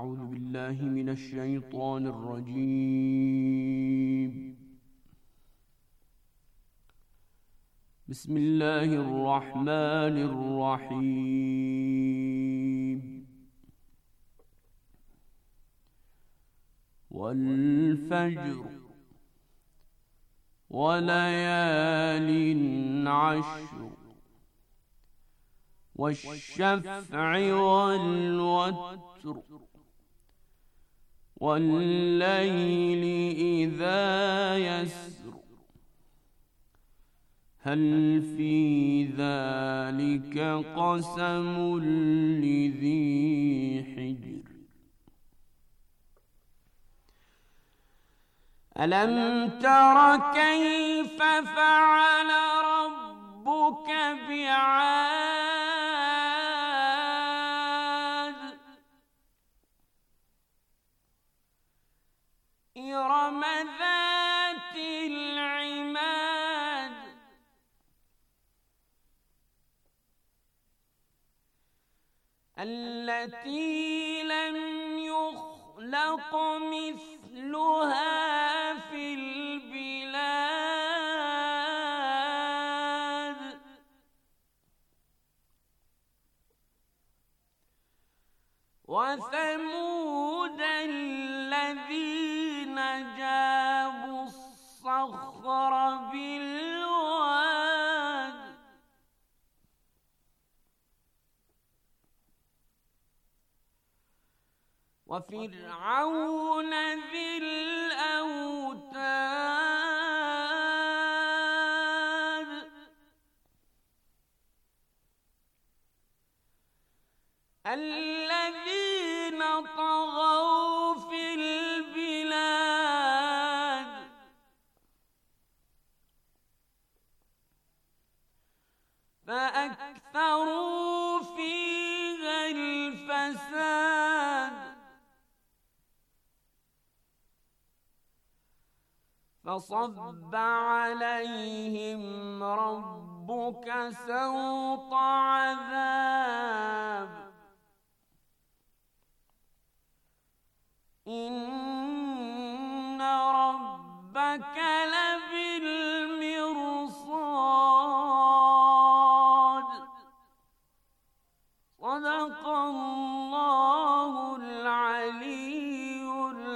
أعوذ بالله من الشيطان الرجيم بسم الله الرحمن الرحيم والفجر وليال عشر والشفع والوتر والليل إذا يسر هل في ذلك قسم لذي حجر ألم تر كيف فعل ربك بعاد إرم ذات العماد التي لم يخلق مثلها في البلاد وثمود الذين جابوا الصخر بالواد وفرعون ذي الأوتاد الذين طغوا في البلاد فأكثروا فيها الفساد فصب عليهم ربك سوط عذاب إن ربك لبالمرصاد صدق الله العلي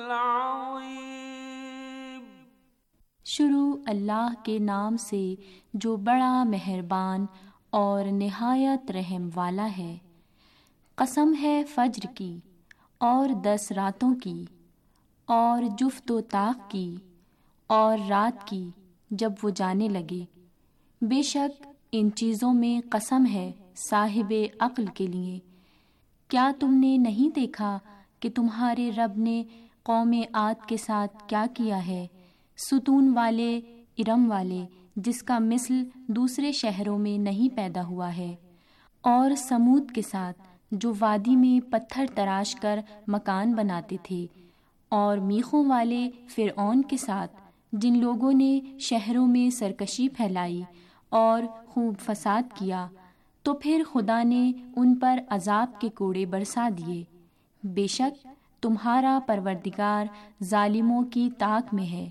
العظيم۔ شروع اللہ کے نام سے جو بڑا مہربان اور نہایت رحم والا ہے۔ قسم ہے فجر کی اور 10 راتوں کی اور جفت و طاق کی اور رات کی جب وہ جانے لگے، بے شک ان چیزوں میں قسم ہے صاحب عقل کے لیے۔ کیا تم نے نہیں دیکھا کہ تمہارے رب نے قوم عاد کے ساتھ کیا کیا ہے، ستون والے ارم والے جس کا مثل دوسرے شہروں میں نہیں پیدا ہوا ہے، اور سمود کے ساتھ جو وادی میں پتھر تراش کر مکان بناتے تھے، اور میخوں والے فرعون کے ساتھ جن لوگوں نے شہروں میں سرکشی پھیلائی اور خوب فساد کیا، تو پھر خدا نے ان پر عذاب کے کوڑے برسا دیے۔ بے شک تمہارا پروردگار ظالموں کی طاق میں ہے۔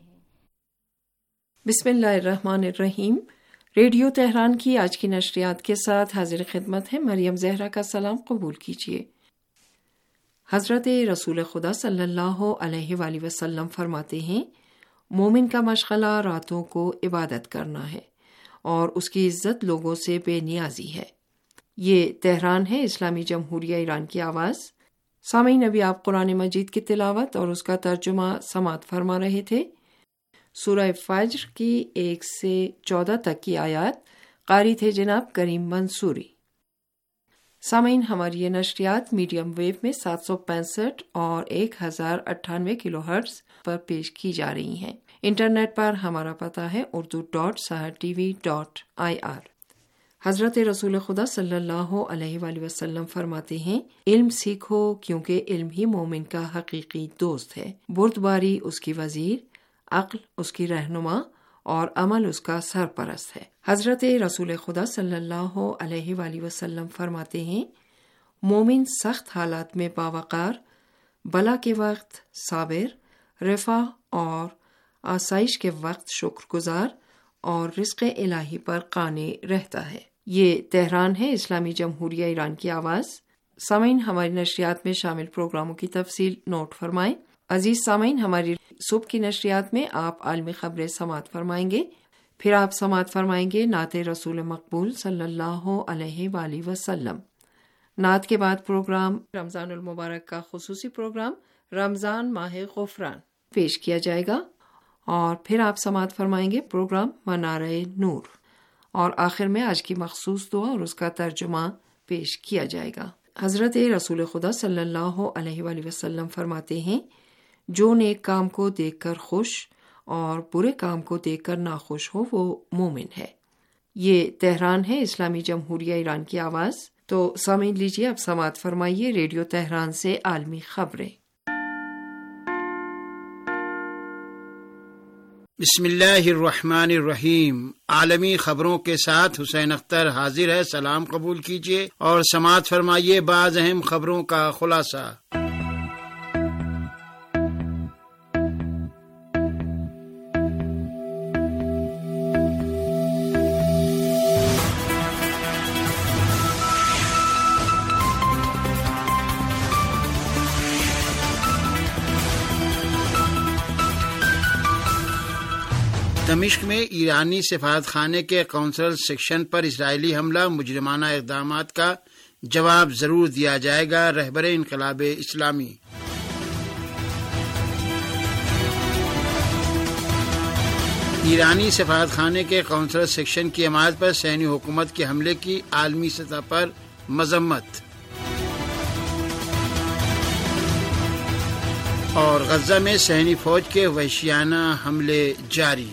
بسم اللہ الرحمن الرحیم۔ ریڈیو تہران کی آج کی نشریات کے ساتھ حاضر خدمت ہے مریم زہرا کا سلام قبول کیجیے۔ حضرت رسول خدا صلی اللہ علیہ وآلہ وسلم فرماتے ہیں، مومن کا مشغلہ راتوں کو عبادت کرنا ہے اور اس کی عزت لوگوں سے بے نیازی ہے۔ یہ تہران ہے، اسلامی جمہوریہ ایران کی آواز۔ سامعین، ابھی آپ قرآن مجید کی تلاوت اور اس کا ترجمہ سماعت فرما رہے تھے۔ سورہ فجر کی 1 سے 14 تک کی آیات قاری تھے جناب کریم منصوری۔ سامعین، ہماری یہ نشریات میڈیم ویو میں 765 اور 1098 کلو ہرٹز پر پیش کی جا رہی ہیں۔ انٹرنیٹ پر ہمارا پتہ ہے urdu.sahartv.ir۔ حضرت رسول خدا صلی اللہ علیہ وآلہ وسلم فرماتے ہیں، علم سیکھو کیونکہ علم ہی مومن کا حقیقی دوست ہے۔ بردباری اس کی وزیر، عقل اس کی رہنما اور عمل اس کا سرپرست ہے۔ حضرت رسول خدا صلی اللہ علیہ وآلہ وسلم فرماتے ہیں، مومن سخت حالات میں باوقار، بلا کے وقت صابر، رفع اور آسائش کے وقت شکر گزار اور رزق الہی پر قانع رہتا ہے۔ یہ تہران ہے، اسلامی جمہوریہ ایران کی آواز۔ سامعین، ہماری نشریات میں شامل پروگراموں کی تفصیل نوٹ فرمائیں۔ عزیز سامعین، ہماری صبح کی نشریات میں آپ عالمی خبریں سماعت فرمائیں گے، پھر آپ سماعت فرمائیں گے نعت رسول مقبول صلی اللہ علیہ وآلہ وسلم۔ نعت کے بعد پروگرام رمضان المبارک کا خصوصی پروگرام رمضان ماہ غفران پیش کیا جائے گا، اور پھر آپ سماعت فرمائیں گے پروگرام منارۂ نور، اور آخر میں آج کی مخصوص دعا اور اس کا ترجمہ پیش کیا جائے گا۔ حضرت رسول خدا صلی اللہ علیہ وآلہ وسلم فرماتے ہیں، جو نیک کام کو دیکھ کر خوش اور برے کام کو دیکھ کر ناخوش ہو وہ مومن ہے۔ یہ تہران ہے، اسلامی جمہوریہ ایران کی آواز۔ تو سامعین لیجیے اب سماعت فرمائیے ریڈیو تہران سے عالمی خبریں۔ بسم اللہ الرحمن الرحیم۔ عالمی خبروں کے ساتھ حسین اختر حاضر ہے، سلام قبول کیجیے اور سماعت فرمائیے بعض اہم خبروں کا خلاصہ۔ دمشق میں ایرانی سفارت خانے کے قونصل سیکشن پر اسرائیلی حملہ، مجرمانہ اقدامات کا جواب ضرور دیا جائے گا، رہبر انقلاب اسلامی۔ ایرانی سفارت خانے کے قونصل سیکشن کی عمارت پر صہیونی حکومت کے حملے کی عالمی سطح پر مذمت، اور غزہ میں صہیونی فوج کے وحشیانہ حملے جاری۔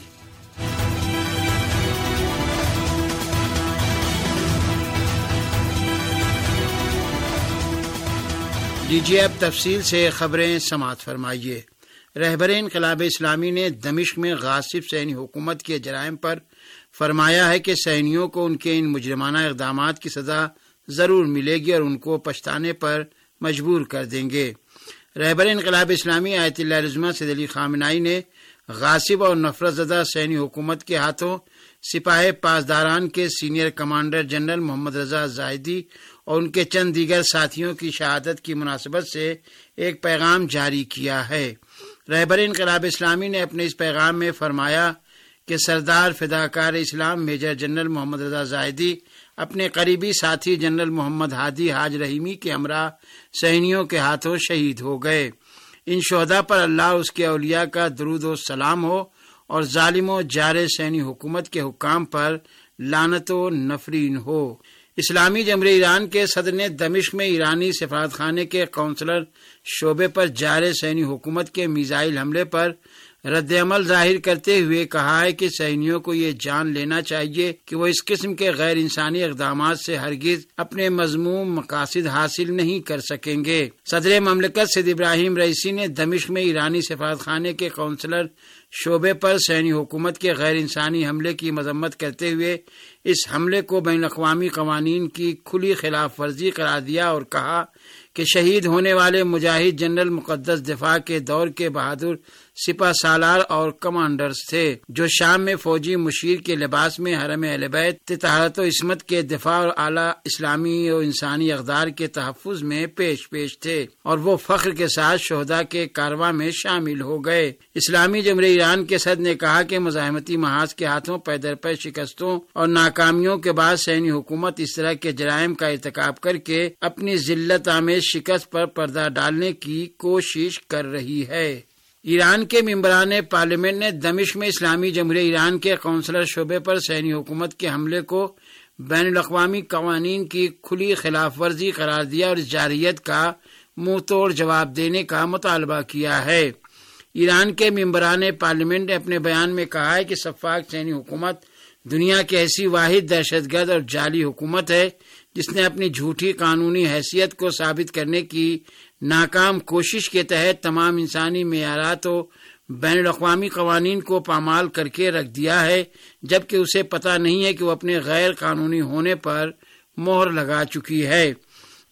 لیجیے اب تفصیل سے خبریں سماعت فرمائیے۔ رہبر انقلاب اسلامی نے دمشق میں غاصب صہیونی حکومت کے جرائم پر فرمایا ہے کہ صہیونیوں کو ان کے ان مجرمانہ اقدامات کی سزا ضرور ملے گی اور ان کو پچھتانے پر مجبور کر دیں گے۔ رہبر انقلاب اسلامی آیت اللہ العظمہ سید علی خامنہئی نے غاصب اور نفرت زدہ صہیونی حکومت کے ہاتھوں سپاہ پاسداران کے senior commander general Mohammad Reza Zahedi اور ان کے چند دیگر ساتھیوں کی شہادت کی مناسبت سے ایک پیغام جاری کیا ہے۔ رہبر انقلاب اسلامی نے اپنے اس پیغام میں فرمایا کہ سردار فداکار اسلام میجر جنرل محمد رضا زاہدی اپنے قریبی ساتھی جنرل محمد ہادی حاج رحیمی کے ہمراہ صہیونیوں کے ہاتھوں شہید ہو گئے۔ ان شہداء پر اللہ اس کے اولیاء کا درود و سلام ہو اور ظالم و جار صہیونی حکومت کے حکام پر لعنت و نفرین ہو۔ اسلامی جمہوریہ ایران کے صدر نے دمشق میں ایرانی سفارت خانے کے قونصلر شعبے پر جاری صہیونی حکومت کے میزائل حملے پر رد عمل ظاہر کرتے ہوئے کہا ہے کہ صہیونیوں کو یہ جان لینا چاہیے کہ وہ اس قسم کے غیر انسانی اقدامات سے ہرگز اپنے مذموم مقاصد حاصل نہیں کر سکیں گے۔ صدر مملکت سید ابراہیم رئیسی نے دمشق میں ایرانی سفارت خانے کے قونصلر شعبے پر صہیونی حکومت کے غیر انسانی حملے کی مذمت کرتے ہوئے اس حملے کو بین الاقوامی قوانین کی کھلی خلاف ورزی قرار دیا اور کہا کہ شہید ہونے والے مجاہد جنرل مقدس دفاع کے دور کے بہادر سپہ سالار اور کمانڈرز تھے، جو شام میں فوجی مشیر کے لباس میں حرم اہل بیت طہارت و عصمت کے دفاع اور اعلیٰ اسلامی و انسانی اقدار کے تحفظ میں پیش تھے، اور وہ فخر کے ساتھ شہداء کے کارواں میں شامل ہو گئے۔ اسلامی جمہوریہ ایران کے صدر نے کہا کہ مزاحمتی محاذ کے ہاتھوں پے در پے شکستوں اور ناکامیوں کے بعد صہیونی حکومت اس طرح کے جرائم کا ارتکاب کر کے اپنی ذلت آمیز شکست پر پردہ ڈالنے کی کوشش کر رہی ہے۔ ایران کے ممبران پارلیمنٹ نے دمشق میں اسلامی جمہوریہ ایران کے قونصلر شعبے پر صہیونی حکومت کے حملے کو بین الاقوامی قوانین کی کھلی خلاف ورزی قرار دیا اور اس جارحیت کا منہ توڑ جواب دینے کا مطالبہ کیا ہے۔ ایران کے ممبران پارلیمنٹ نے اپنے بیان میں کہا ہے کہ سفاک صہیونی حکومت دنیا کی ایسی واحد دہشت گرد اور جعلی حکومت ہے جس نے اپنی جھوٹی قانونی حیثیت کو ثابت کرنے کی ناکام کوشش کے تحت تمام انسانی معیارات و بین الاقوامی قوانین کو پامال کر کے رکھ دیا ہے، جبکہ اسے پتہ نہیں ہے کہ وہ اپنے غیر قانونی ہونے پر مہر لگا چکی ہے۔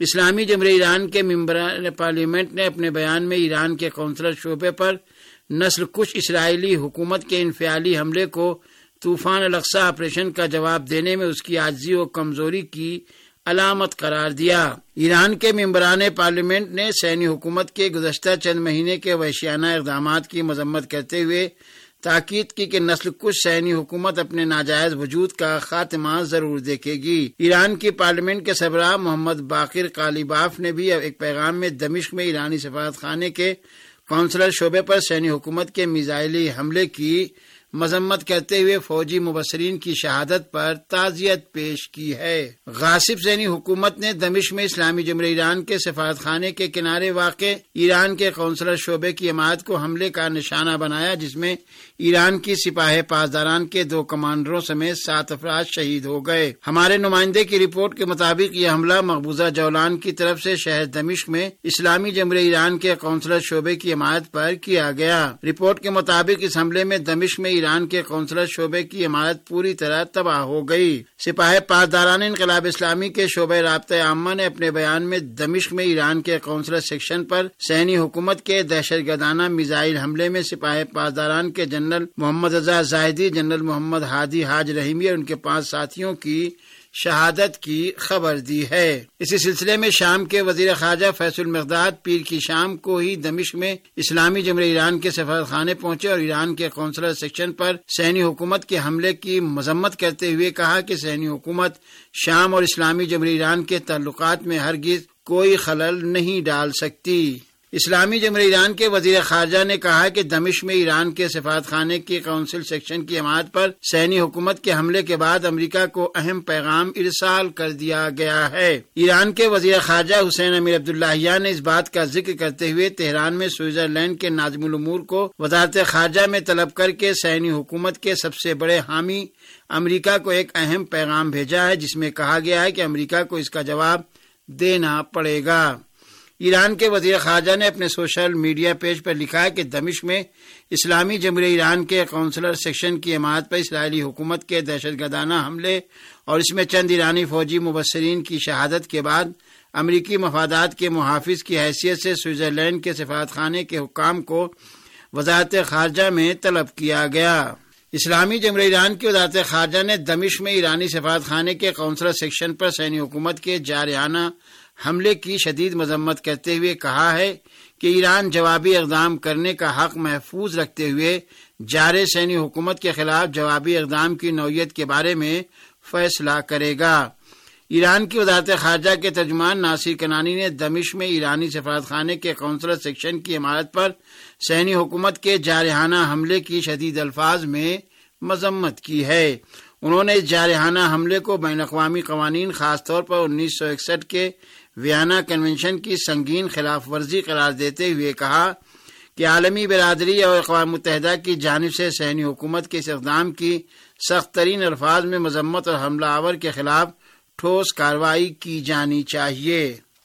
اسلامی جمہوریہ ایران کے ممبران پارلیمنٹ نے اپنے بیان میں ایران کے قونصلر شعبے پر نسل کش اسرائیلی حکومت کے انفعالی حملے کو طوفان الاقصی آپریشن کا جواب دینے میں اس کی عاجزی و کمزوری کی علامت قرار دیا۔ ایران کے ممبران پارلیمنٹ نے سینی حکومت کے گزشتہ چند مہینے کے وحشیانہ اقدامات کی مذمت کرتے ہوئے تاکید کی کہ نسل کش سینی حکومت اپنے ناجائز وجود کا خاتمہ ضرور دیکھے گی۔ ایران کی پارلیمنٹ کے سربراہ محمد باقر قالیباف نے بھی ایک پیغام میں دمشق میں ایرانی سفارت خانے کے قونصلر شعبے پر سینی حکومت کے میزائلی حملے کی مذمت کرتے ہوئے فوجی مبصرین کی شہادت پر تعزیت پیش کی ہے۔ غاصب سینی حکومت نے دمشق میں اسلامی جمہوریہ ایران کے سفارت خانے کے کنارے واقع ایران کے قونصلر شعبے کی عمارت کو حملے کا نشانہ بنایا، جس میں ایران کی سپاہ پاسداران کے 2 کمانڈروں سمیت 7 افراد شہید ہو گئے۔ ہمارے نمائندے کی رپورٹ کے مطابق یہ حملہ مقبوضہ جولان کی طرف سے شہر دمشق میں اسلامی جمہوریہ ایران کے قونصلر شعبے کی عمارت پر کیا گیا۔ رپورٹ کے مطابق اس حملے میں دمشق میں ایران کے قونصلر شعبے کی عمارت پوری طرح تباہ ہو گئی۔ سپاہ پاسداران انقلاب اسلامی کے شعبہ رابطہ عامہ نے اپنے بیان میں دمشق میں ایران کے قونصلر سیکشن پر سینی حکومت کے دہشت گردانہ میزائل حملے میں سپاہ پاسداران کے جنرل محمد رضا زاہدی، جنرل محمد ہادی حاج رحیمی اور ان کے 5 ساتھیوں کی شہادت کی خبر دی ہے۔ اسی سلسلے میں شام کے وزیر خارجہ فیصل المقداد پیر کی شام کو ہی دمشق میں اسلامی جمہوریہ ایران کے سفارت خانے پہنچے اور ایران کے قونصلر سیکشن پر سینی حکومت کے حملے کی مذمت کرتے ہوئے کہا کہ سینی حکومت شام اور اسلامی جمہوریہ ایران کے تعلقات میں ہرگز کوئی خلل نہیں ڈال سکتی۔ اسلامی جمہوریہ ایران کے وزیر خارجہ نے کہا کہ دمشق میں ایران کے سفارت خانے کی قونصل سیکشن کی عمارت پر سینی حکومت کے حملے کے بعد امریکہ کو اہم پیغام ارسال کر دیا گیا ہے۔ ایران کے وزیر خارجہ حسین امیر عبداللہیہ نے اس بات کا ذکر کرتے ہوئے تہران میں سوئٹزرلینڈ کے ناظم الامور کو وزارت خارجہ میں طلب کر کے سینی حکومت کے سب سے بڑے حامی امریکہ کو ایک اہم پیغام بھیجا ہے، جس میں کہا گیا ہے کہ امریکہ کو اس کا جواب دینا پڑے گا۔ ایران کے وزیر خارجہ نے اپنے سوشل میڈیا پیج پر لکھا ہے کہ دمشق میں اسلامی جمہوریہ ایران کے قونصلر سیکشن کی عمارت پر اسرائیلی حکومت کے دہشت گردانہ حملے اور اس میں چند ایرانی فوجی مبصرین کی شہادت کے بعد امریکی مفادات کے محافظ کی حیثیت سے سوئٹزرلینڈ کے سفارت خانے کے حکام کو وزارت خارجہ میں طلب کیا گیا۔ اسلامی جمہوریہ ایران کی وزارت خارجہ نے دمشق میں ایرانی سفارت خانے کے قونصلر سیکشن پر سینی حکومت کے جارحانہ حملے کی شدید مذمت کرتے ہوئے کہا ہے کہ ایران جوابی اقدام کرنے کا حق محفوظ رکھتے ہوئے جارح سینی حکومت کے خلاف جوابی اقدام کی نوعیت کے بارے میں فیصلہ کرے گا۔ ایران کی وزارت خارجہ کے ترجمان ناصر کنانی نے دمشق میں ایرانی سفارت خانے کے قونصلر سیکشن کی عمارت پر سینی حکومت کے جارحانہ حملے کی شدید الفاظ میں مذمت کی ہے۔ انہوں نے اس جارحانہ حملے کو بین الاقوامی قوانین، خاص طور پر 1961 کے ویانا کنونشن کی سنگین خلاف ورزی قرار دیتے ہوئے کہا کہ عالمی برادری اور اقوام متحدہ کی جانب سے سینی حکومت کے اس اقدام کی سخت ترین الفاظ میں مذمت اور حملہ آور کے خلاف ٹھوس کارروائی کی جانی چاہیے۔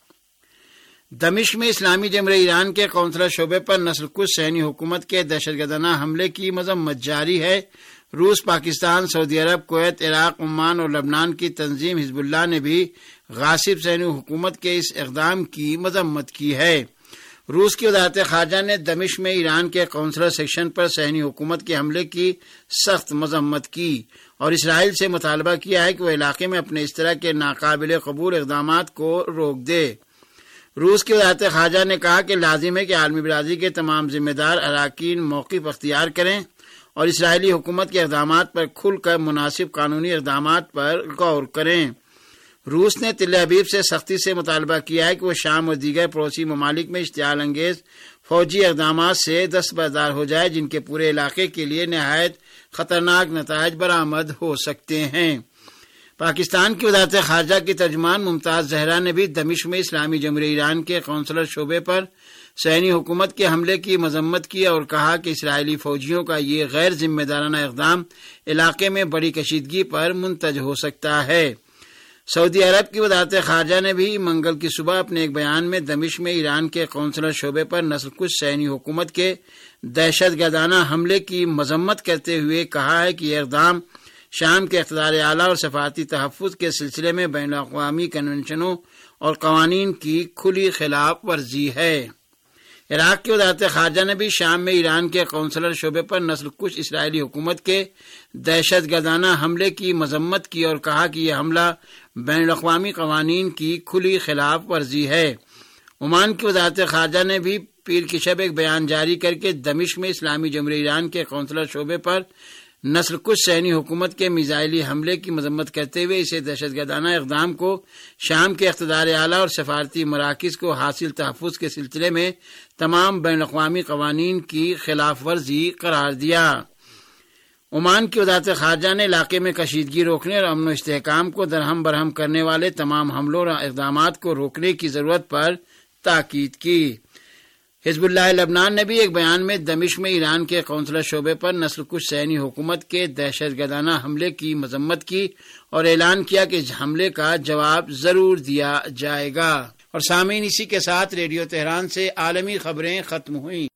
دمشق میں اسلامی جمہوریہ ایران کے قونصلر شعبے پر نسل کش سینی حکومت کے دہشت گردانہ حملے کی مذمت جاری ہے۔ روس، پاکستان، سعودی عرب، کویت، عراق، عمان اور لبنان کی تنظیم حزب اللہ نے بھی غاصب سینی حکومت کے اس اقدام کی مذمت کی ہے۔ روس کی وزارت خارجہ نے دمشق میں ایران کے قونصلر سیکشن پر سینی حکومت کے حملے کی سخت مذمت کی اور اسرائیل سے مطالبہ کیا ہے کہ وہ علاقے میں اپنے اس طرح کے ناقابل قبول اقدامات کو روک دے۔ روس کی وزارت خارجہ نے کہا کہ لازم ہے کہ عالمی برادری کے تمام ذمہ دار اراکین موقف اختیار کریں اور اسرائیلی حکومت کے اقدامات پر کھل کر مناسب قانونی اقدامات پر غور کریں۔ روس نے تل ابیب سے سختی سے مطالبہ کیا ہے کہ وہ شام اور دیگر پڑوسی ممالک میں اشتعال انگیز فوجی اقدامات سے دستبردار ہو جائے جن کے پورے علاقے کے لیے نہایت خطرناک نتائج برآمد ہو سکتے ہیں۔ پاکستان کی وزارت خارجہ کی ترجمان ممتاز زہرا نے بھی دمشق میں اسلامی جمہوریہ ایران کے قونصلر شعبے پر سینی حکومت کے حملے کی مذمت کی اور کہا کہ اسرائیلی فوجیوں کا یہ غیر ذمہ دارانہ اقدام علاقے میں بڑی کشیدگی پر منتج ہو سکتا ہے۔ سعودی عرب کی وزارت خارجہ نے بھی منگل کی صبح اپنے ایک بیان میں دمشق میں ایران کے قونصلر شعبے پر نسل کش سینی حکومت کے دہشت گردانہ حملے کی مذمت کرتے ہوئے کہا ہے کہ یہ اقدام شام کے اقتدار اعلیٰ اور سفارتی تحفظ کے سلسلے میں بین الاقوامی کنونشنوں اور قوانین کی کھلی خلاف ورزی ہے۔ عراق کی وزارت خارجہ نے بھی شام میں ایران کے قونصلر شعبے پر نسل کش اسرائیلی حکومت کے دہشت گردانہ حملے کی مذمت کی اور کہا کہ یہ حملہ بین الاقوامی قوانین کی کھلی خلاف ورزی ہے۔ عمان کی وزارت خارجہ نے بھی پیر کی شب ایک بیان جاری کر کے دمشق میں اسلامی جمہوریہ ایران کے قونصلر شعبے پر نسل کش صہیونی حکومت کے میزائلی حملے کی مذمت کرتے ہوئے اسے دہشت گردانہ اقدام کو شام کے اقتدار اعلیٰ اور سفارتی مراکز کو حاصل تحفظ کے سلسلے میں تمام بین الاقوامی قوانین کی خلاف ورزی قرار دیا۔ عمان کی وزارت خارجہ نے علاقے میں کشیدگی روکنے اور امن و استحکام کو درہم برہم کرنے والے تمام حملوں اور اقدامات کو روکنے کی ضرورت پر تاکید کی۔ حزب اللہ لبنان نے بھی ایک بیان میں دمشق میں ایران کے قونصلر شعبے پر نسل کش صہیونی حکومت کے دہشت گردانہ حملے کی مذمت کی اور اعلان کیا کہ اس حملے کا جواب ضرور دیا جائے گا۔ اور سامعین، اسی کے ساتھ ریڈیو تہران سے عالمی خبریں ختم ہوئیں۔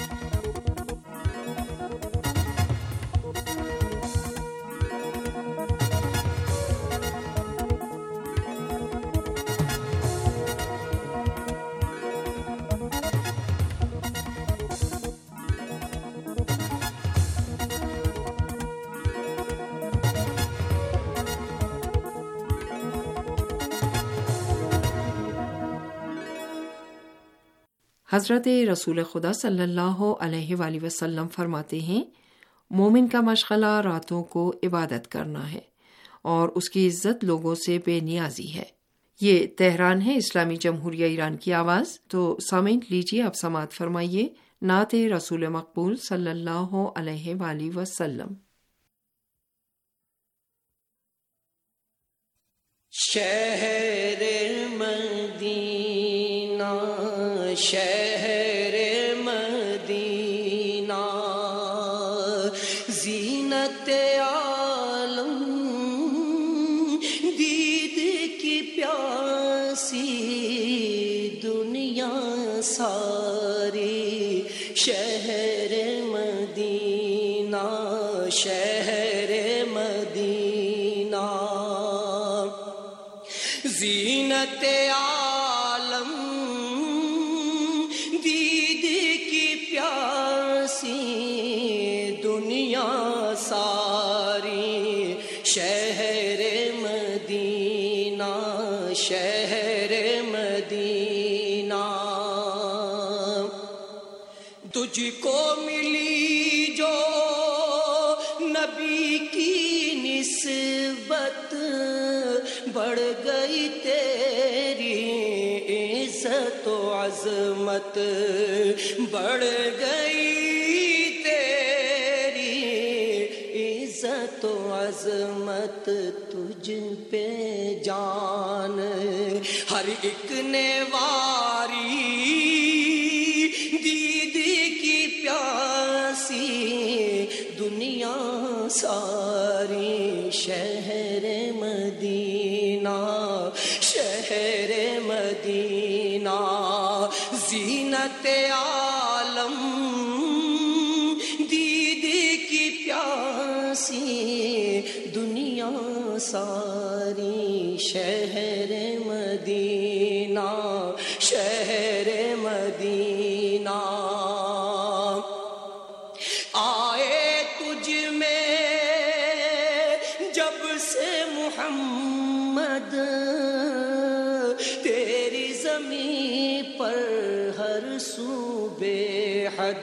حضرت رسول خدا صلی اللہ علیہ وآلہ وسلم فرماتے ہیں، مومن کا مشغلہ راتوں کو عبادت کرنا ہے اور اس کی عزت لوگوں سے بے نیازی ہے۔ یہ تہران ہے، اسلامی جمہوریہ ایران کی آواز۔ تو سامعین، لیجیے آپ سماعت فرمائیے نعت رسول مقبول صلی اللہ علیہ وآلہ وسلم۔ شہر مدینہ، شہر مدینہ، زینت عالم، دید کی پیاسی دنیا ساری، شہر مدینہ، شہر مدینہ، زینت عالم، دید کی پیاسی دنیا ساری، شہر مدینہ، شہر مدینہ، تجھ کو ملی جو نبی کی نسبت، بڑھ گئی تیری عزت و عظمت، بڑھ گئی تیری عزت و عظمت، تجھ پہ جان ہر ایک نے واری، دید کی پیاسی دنیا ساری، شہر مدینہ، شہر مدینہ، زینت عالم، دید کی پیاسی دنیا ساری، شہر مدینہ، شہر مدینہ، آئے تجھ میں جب سے محمد، تیری زمین پر ہر سو بے حد،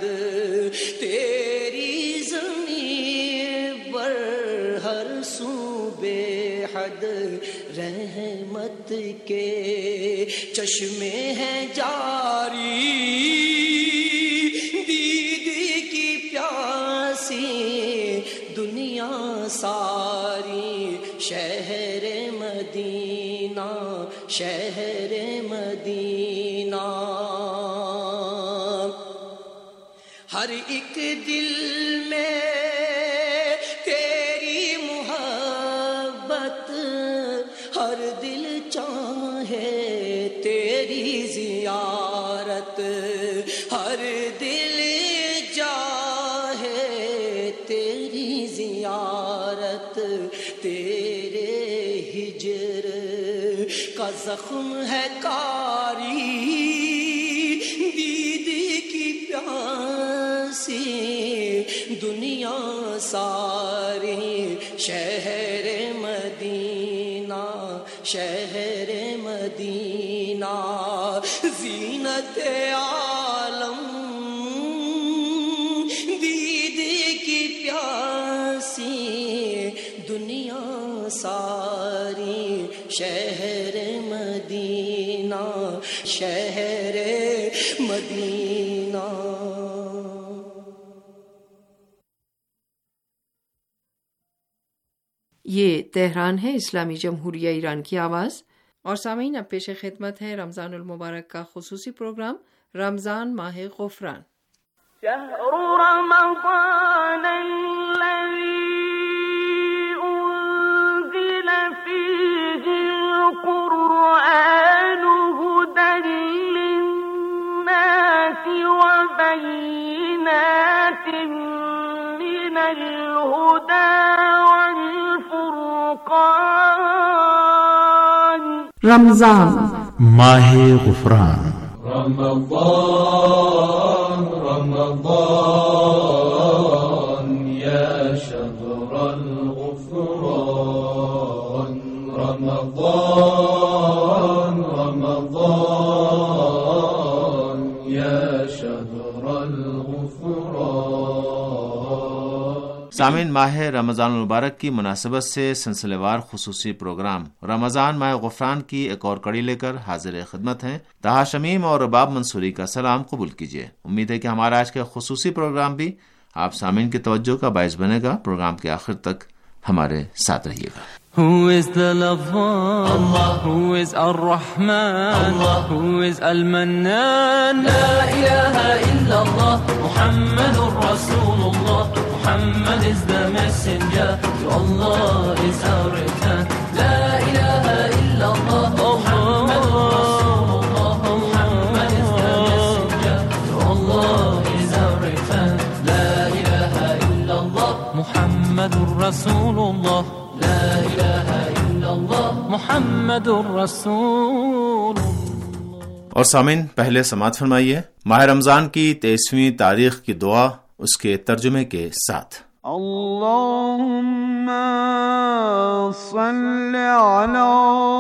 تیری زمین پر ہر سو بے حد، رحمت کے چشمے ہیں جاری، دید کی پیاسی دنیا ساری، شہر مدینہ، شہر مدینہ، ہر ایک دل میں تیری محبت، ہر دل چاہے تیری زیارت، ہر دل چاہے تیری زیارت، کا زخم ہے کاری، دید کی پیاسی دنیا ساری، شہر مدینہ شہر مدینہ زینت عالم، دید کی پیاسی دنیا ساری، شہر مدینہ شہر مدینہ۔ یہ تہران ہے، اسلامی جمہوریہ ایران کی آواز۔ اور سامعین، اب پیش خدمت ہے رمضان المبارک کا خصوصی پروگرام رمضان ماہ غفران۔ شهر رمضان الذي أنزل فيه القرآن هدى للناس وبينات من الهدى والفرقان۔ رمضان ماہ غفران۔ رمضان رمضان يا شهر الغفران، رمضان رمضان يا شهر الغفران۔ سامعین، ماہ رمضان المبارک کی مناسبت سے سلسلہ وار خصوصی پروگرام رمضان ماہ غفران کی ایک اور کڑی لے کر حاضر خدمت ہیں۔ طہا شمیم اور رباب منصوری کا سلام قبول کیجیے۔ امید ہے کہ ہمارا آج کا خصوصی پروگرام بھی آپ سامعین کی توجہ کا باعث بنے گا۔ پروگرام کے آخر تک ہمارے ساتھ رہیے گا۔ Who is the Lover? Allah. Who is Ar-Rahman? Allah. Who is Al-Mannan? La ilaha illallah, Muhammadur Rasulullah. Muhammad is the messenger, to Allah is our return. La ilaha illallah, Muhammadur Rasulullah. Muhammad is the messenger, to Allah is our return. La ilaha illallah, Muhammadur Rasulullah. لا الہ الا اللہ محمد الرسول۔ اور سامعین، پہلے سماعت فرمائیے ماہ رمضان کی 23ویں تاریخ کی دعا اس کے ترجمے کے ساتھ۔ اللہم صل علی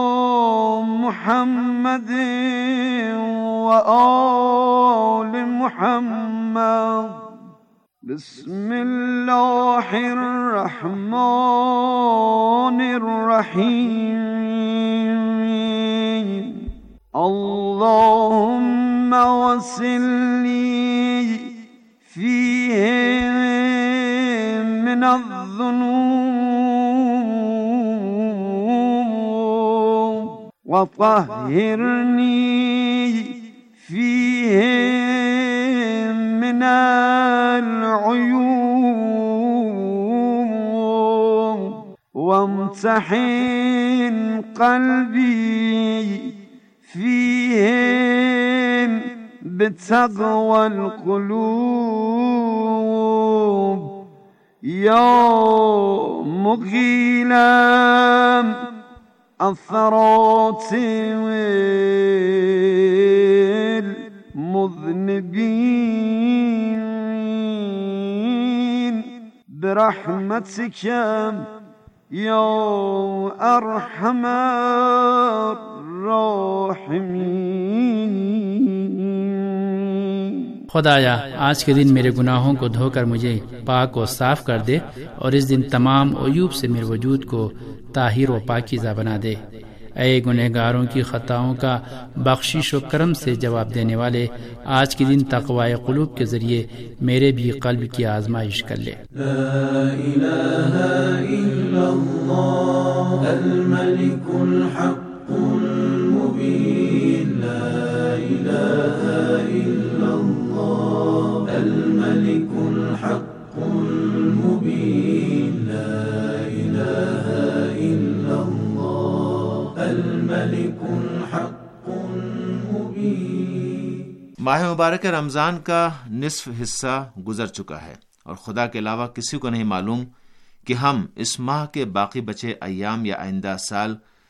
محمد و آل محمد، بسم اللہ الرحمن الرحیم، اللہم وسلنی فیہ من الذنوب وطہرنی فیہ من العیوب وامتحن قلبی فیہ بتقوى القلوب، یا مقیل الثرات المذنبین، برحمتک یا ارحم الراحمین۔ خدایا، آج کے دن میرے گناہوں کو دھو کر مجھے پاک و صاف کر دے، اور اس دن تمام عیوب سے میرے وجود کو طاہر و پاکیزہ بنا دے۔ اے گنہگاروں کی خطاؤں کا بخشش و کرم سے جواب دینے والے، آج کے دن تقوی قلوب کے ذریعے میرے بھی قلب کی آزمائش کر لے۔ لا الہ الا اللہ الملک الحق المبین، لا الہ الا اللہ الملک الحق المبین، لا الہ الا اللہ الملک الحق المبین۔ ماہ مبارک رمضان کا نصف حصہ گزر چکا ہے، اور خدا کے علاوہ کسی کو نہیں معلوم کہ ہم اس ماہ کے باقی بچے ایام یا آئندہ سال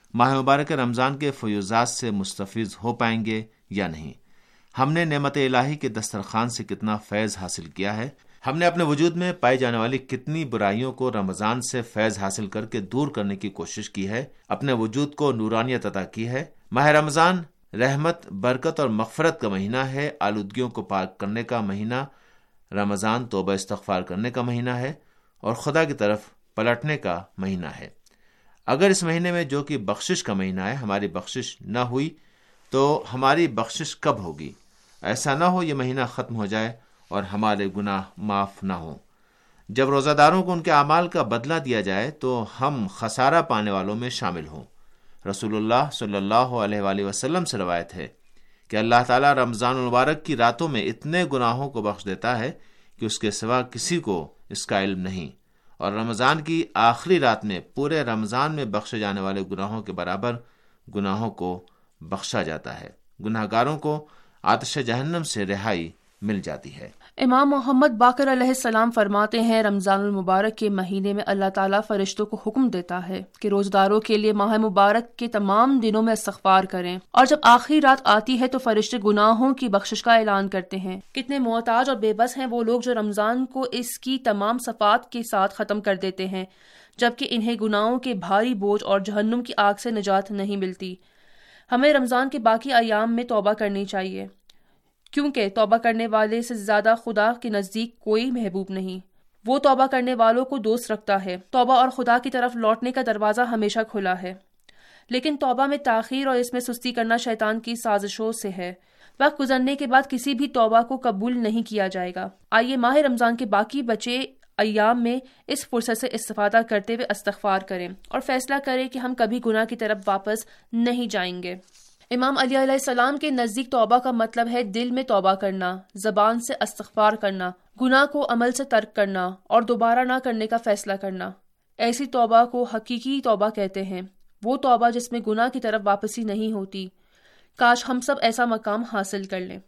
ماہ مبارک رمضان کے فیوزات سے مستفیض ہو پائیں گے یا نہیں؟ ہم نے نعمت الہی کے دسترخوان سے کتنا فیض حاصل کیا ہے؟ ہم نے اپنے وجود میں پائی جانے والی کتنی برائیوں کو رمضان سے فیض حاصل کر کے دور کرنے کی کوشش کی ہے؟ اپنے وجود کو نورانیت عطا کی ہے؟ ماہ رمضان رحمت، برکت اور مغفرت کا مہینہ ہے، آلودگیوں کو پاک کرنے کا مہینہ۔ رمضان توبہ استغفار کرنے کا مہینہ ہے اور خدا کی طرف پلٹنے کا مہینہ ہے۔ اگر اس مہینے میں جو کہ بخشش کا مہینہ ہے ہماری بخشش نہ ہوئی تو ہماری بخشش کب ہوگی؟ ایسا نہ ہو یہ مہینہ ختم ہو جائے اور ہمارے گناہ معاف نہ ہوں۔ جب روزہ داروں کو ان کے اعمال کا بدلہ دیا جائے تو ہم خسارہ پانے والوں میں شامل ہوں۔ رسول اللہ صلی اللہ علیہ وآلہ وسلم سے روایت ہے کہ اللہ تعالیٰ رمضان المبارک کی راتوں میں اتنے گناہوں کو بخش دیتا ہے کہ اس کے سوا کسی کو اس کا علم نہیں، اور رمضان کی آخری رات میں پورے رمضان میں بخشے جانے والے گناہوں کے برابر گناہوں کو بخشا جاتا ہے۔ گناہ گاروں کو آتش جہنم سے رہائی مل جاتی ہے۔ امام محمد باقر علیہ السلام فرماتے ہیں، رمضان المبارک کے مہینے میں اللہ تعالیٰ فرشتوں کو حکم دیتا ہے کہ روزداروں کے لیے ماہ مبارک کے تمام دنوں میں استغفار کریں، اور جب آخری رات آتی ہے تو فرشتے گناہوں کی بخشش کا اعلان کرتے ہیں۔ کتنے محتاج اور بے بس ہیں وہ لوگ جو رمضان کو اس کی تمام صفات کے ساتھ ختم کر دیتے ہیں، جبکہ انہیں گناہوں کے بھاری بوجھ اور جہنم کی آگ سے نجات نہیں ملتی۔ ہمیں رمضان کے باقی ایام میں توبہ کرنی چاہیے، کیونکہ توبہ کرنے والے سے زیادہ خدا کے نزدیک کوئی محبوب نہیں۔ وہ توبہ کرنے والوں کو دوست رکھتا ہے۔ توبہ اور خدا کی طرف لوٹنے کا دروازہ ہمیشہ کھلا ہے، لیکن توبہ میں تاخیر اور اس میں سستی کرنا شیطان کی سازشوں سے ہے۔ وقت گزرنے کے بعد کسی بھی توبہ کو قبول نہیں کیا جائے گا۔ آئیے ماہ رمضان کے باقی بچے ایام میں اس فرصت سے استفادہ کرتے ہوئے استغفار کریں اور فیصلہ کریں کہ ہم کبھی گناہ کی طرف واپس نہیں جائیں گے۔ امام علی علیہ السلام کے نزدیک توبہ کا مطلب ہے دل میں توبہ کرنا، زبان سے استغفار کرنا، گناہ کو عمل سے ترک کرنا اور دوبارہ نہ کرنے کا فیصلہ کرنا۔ ایسی توبہ کو حقیقی توبہ کہتے ہیں، وہ توبہ جس میں گناہ کی طرف واپسی نہیں ہوتی۔ کاش ہم سب ایسا مقام حاصل کر لیں۔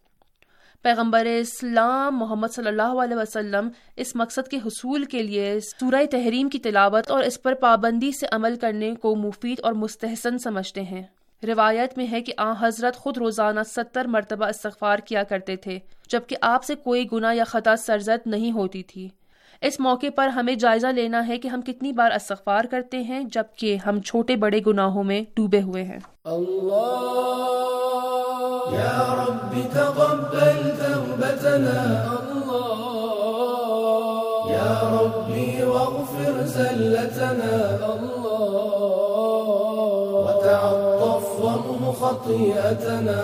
پیغمبر اسلام محمد صلی اللہ علیہ وسلم اس مقصد کے حصول کے لیے سورہ تحریم کی تلاوت اور اس پر پابندی سے عمل کرنے کو مفید اور مستحسن سمجھتے ہیں۔ روایت میں ہے کہ آن حضرت خود روزانہ 70 مرتبہ استغفار کیا کرتے تھے، جبکہ آپ سے کوئی گناہ یا خطا سرزد نہیں ہوتی تھی۔ اس موقع پر ہمیں جائزہ لینا ہے کہ ہم کتنی بار استغفار کرتے ہیں جبکہ ہم چھوٹے بڑے گناہوں میں ڈوبے ہوئے ہیں۔ اللہ یا رب تقبل توبتنا، اللہ یا ربی واغفر زلتنا، وتعطف وامح خطيئتنا،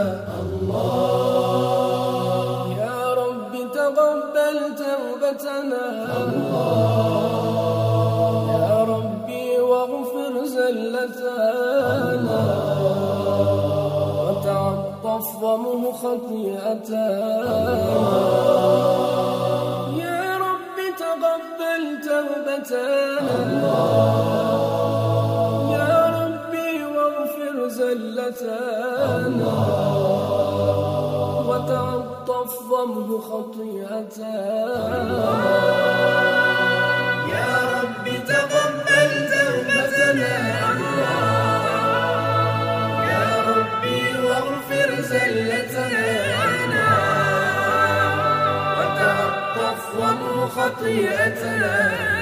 الله يا رب تقبل توبتنا، الله يا ربي واغفر زلتنا، وتعطف وامح خطيئتنا، يا رب تقبل توبتنا، زلتنا، وتعطف وامح خطيئتنا، يا رب تقبل توبتنا، يا ربي واغفر زلتنا، وتعطف وامح خطيئتنا۔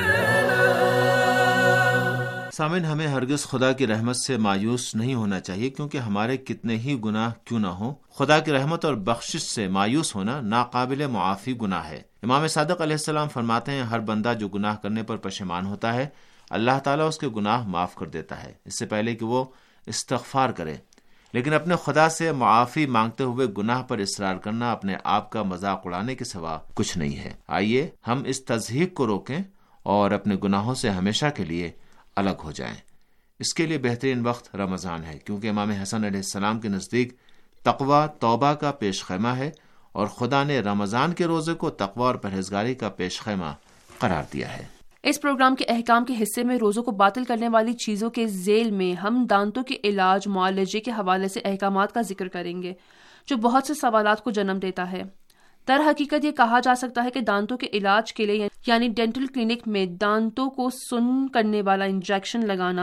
سامن، ہمیں ہرگز خدا کی رحمت سے مایوس نہیں ہونا چاہیے، کیونکہ ہمارے کتنے ہی گناہ کیوں نہ ہوں، خدا کی رحمت اور بخشش سے مایوس ہونا ناقابل معافی گناہ ہے۔ امام صادق علیہ السلام فرماتے ہیں، ہر بندہ جو گناہ کرنے پر پشیمان ہوتا ہے اللہ تعالیٰ اس کے گناہ معاف کر دیتا ہے، اس سے پہلے کہ وہ استغفار کرے۔ لیکن اپنے خدا سے معافی مانگتے ہوئے گناہ پر اصرار کرنا اپنے آپ کا مذاق اڑانے کے سوا کچھ نہیں ہے۔ آئیے ہم اس تضحیک کو روکیں اور اپنے گناہوں سے ہمیشہ کے لیے الگ ہو جائیں۔ اس کے لیے بہترین وقت رمضان ہے، کیونکہ امام حسن علیہ السلام کے نزدیک تقوی توبہ کا پیش خیمہ ہے، اور خدا نے رمضان کے روزے کو تقوی اور پرہیزگاری کا پیش خیمہ قرار دیا ہے۔ اس پروگرام کے احکام کے حصے میں روزوں کو باطل کرنے والی چیزوں کے ذیل میں ہم دانتوں کے علاج معالجے کے حوالے سے احکامات کا ذکر کریں گے، جو بہت سے سوالات کو جنم دیتا ہے۔ در حقیقت یہ کہا جا سکتا ہے کہ دانتوں کے علاج کے لیے یعنی ڈینٹل کلینک میں دانتوں کو سن کرنے والا انجیکشن لگانا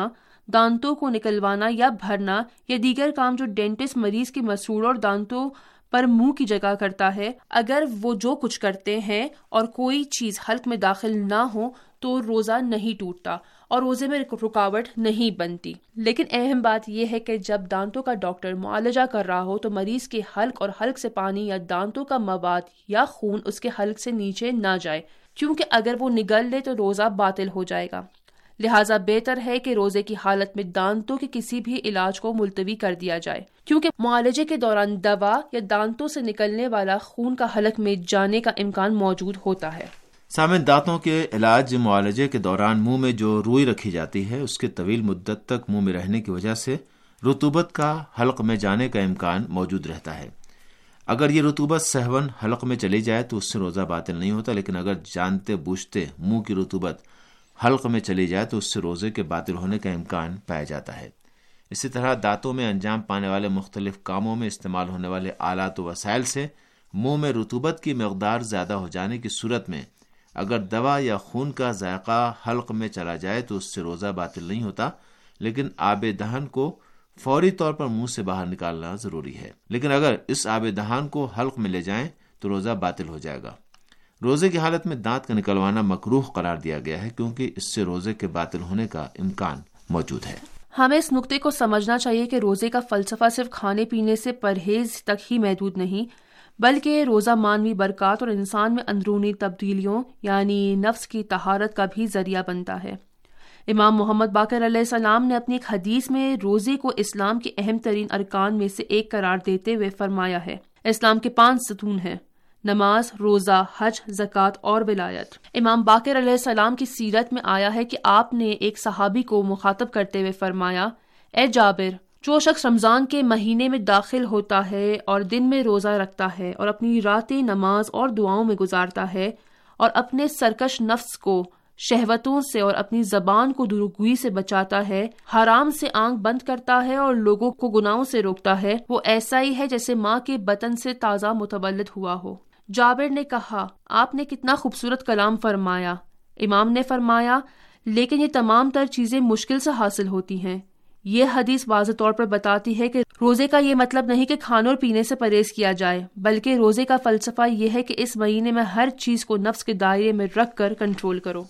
دانتوں کو نکلوانا یا بھرنا یا دیگر کام جو ڈینٹسٹ مریض کے مسوڑوں اور دانتوں پر منہ کی جگہ کرتا ہے، اگر وہ جو کچھ کرتے ہیں اور کوئی چیز حلق میں داخل نہ ہو تو روزہ نہیں ٹوٹتا اور روزے میں رکاوٹ نہیں بنتی۔ لیکن اہم بات یہ ہے کہ جب دانتوں کا ڈاکٹر معالجہ کر رہا ہو تو مریض کے حلق اور حلق سے پانی یا دانتوں کا مواد یا خون اس کے حلق سے نیچے نہ جائے، کیونکہ اگر وہ نگل لے تو روزہ باطل ہو جائے گا۔ لہٰذا بہتر ہے کہ روزے کی حالت میں دانتوں کے کسی بھی علاج کو ملتوی کر دیا جائے، کیونکہ معالجے کے دوران دوا یا دانتوں سے نکلنے والا خون کا حلق میں جانے کا امکان موجود ہوتا ہے۔ سامعین، دانتوں کے علاج معالجے کے دوران منہ میں جو روئی رکھی جاتی ہے اس کے طویل مدت تک منہ میں رہنے کی وجہ سے رطوبت کا حلق میں جانے کا امکان موجود رہتا ہے۔ اگر یہ رطوبت سہون حلق میں چلی جائے تو اس سے روزہ باطل نہیں ہوتا، لیکن اگر جانتے بوجھتے منہ کی رطوبت حلق میں چلی جائے تو اس سے روزے کے باطل ہونے کا امکان پایا جاتا ہے۔ اسی طرح دانتوں میں انجام پانے والے مختلف کاموں میں استعمال ہونے والے آلات و وسائل سے منہ میں رطوبت کی مقدار زیادہ ہو جانے کی صورت میں اگر دوا یا خون کا ذائقہ حلق میں چلا جائے تو اس سے روزہ باطل نہیں ہوتا، لیکن آب دہن کو فوری طور پر منہ سے باہر نکالنا ضروری ہے۔ لیکن اگر اس آب دہن کو حلق میں لے جائیں تو روزہ باطل ہو جائے گا۔ روزے کی حالت میں دانت کا نکلوانا مکروہ قرار دیا گیا ہے کیونکہ اس سے روزے کے باطل ہونے کا امکان موجود ہے۔ ہمیں اس نقطے کو سمجھنا چاہیے کہ روزے کا فلسفہ صرف کھانے پینے سے پرہیز تک ہی محدود نہیں، بلکہ روزہ مانوی برکات اور انسان میں اندرونی تبدیلیوں یعنی نفس کی طہارت کا بھی ذریعہ بنتا ہے۔ امام محمد باقر علیہ السلام نے اپنی ایک حدیث میں روزے کو اسلام کے اہم ترین ارکان میں سے ایک قرار دیتے ہوئے فرمایا ہے، اسلام کے 5 ستون ہیں: نماز، روزہ، حج، زکوٰۃ اور ولایت۔ امام باقر علیہ السلام کی سیرت میں آیا ہے کہ آپ نے ایک صحابی کو مخاطب کرتے ہوئے فرمایا، اے جابر، جو شخص رمضان کے مہینے میں داخل ہوتا ہے اور دن میں روزہ رکھتا ہے اور اپنی راتیں نماز اور دعاؤں میں گزارتا ہے اور اپنے سرکش نفس کو شہوتوں سے اور اپنی زبان کو دروغگوئی سے بچاتا ہے، حرام سے آنکھ بند کرتا ہے اور لوگوں کو گناہوں سے روکتا ہے، وہ ایسا ہی ہے جیسے ماں کے بطن سے تازہ متولد ہوا ہو۔ جابر نے کہا، آپ نے کتنا خوبصورت کلام فرمایا۔ امام نے فرمایا، لیکن یہ تمام تر چیزیں مشکل سے حاصل ہوتی ہیں۔ یہ حدیث واضح طور پر بتاتی ہے کہ روزے کا یہ مطلب نہیں کہ کھانے اور پینے سے پرہیز کیا جائے، بلکہ روزے کا فلسفہ یہ ہے کہ اس مہینے میں ہر چیز کو نفس کے دائرے میں رکھ کر کنٹرول کرو۔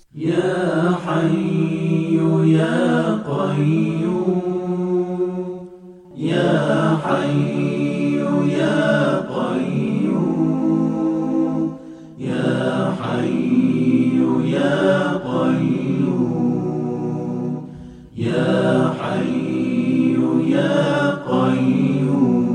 یا حی یا قیوم، یا حی یا قیوم، یا حی یا قیوم، یا حی یا قیوم۔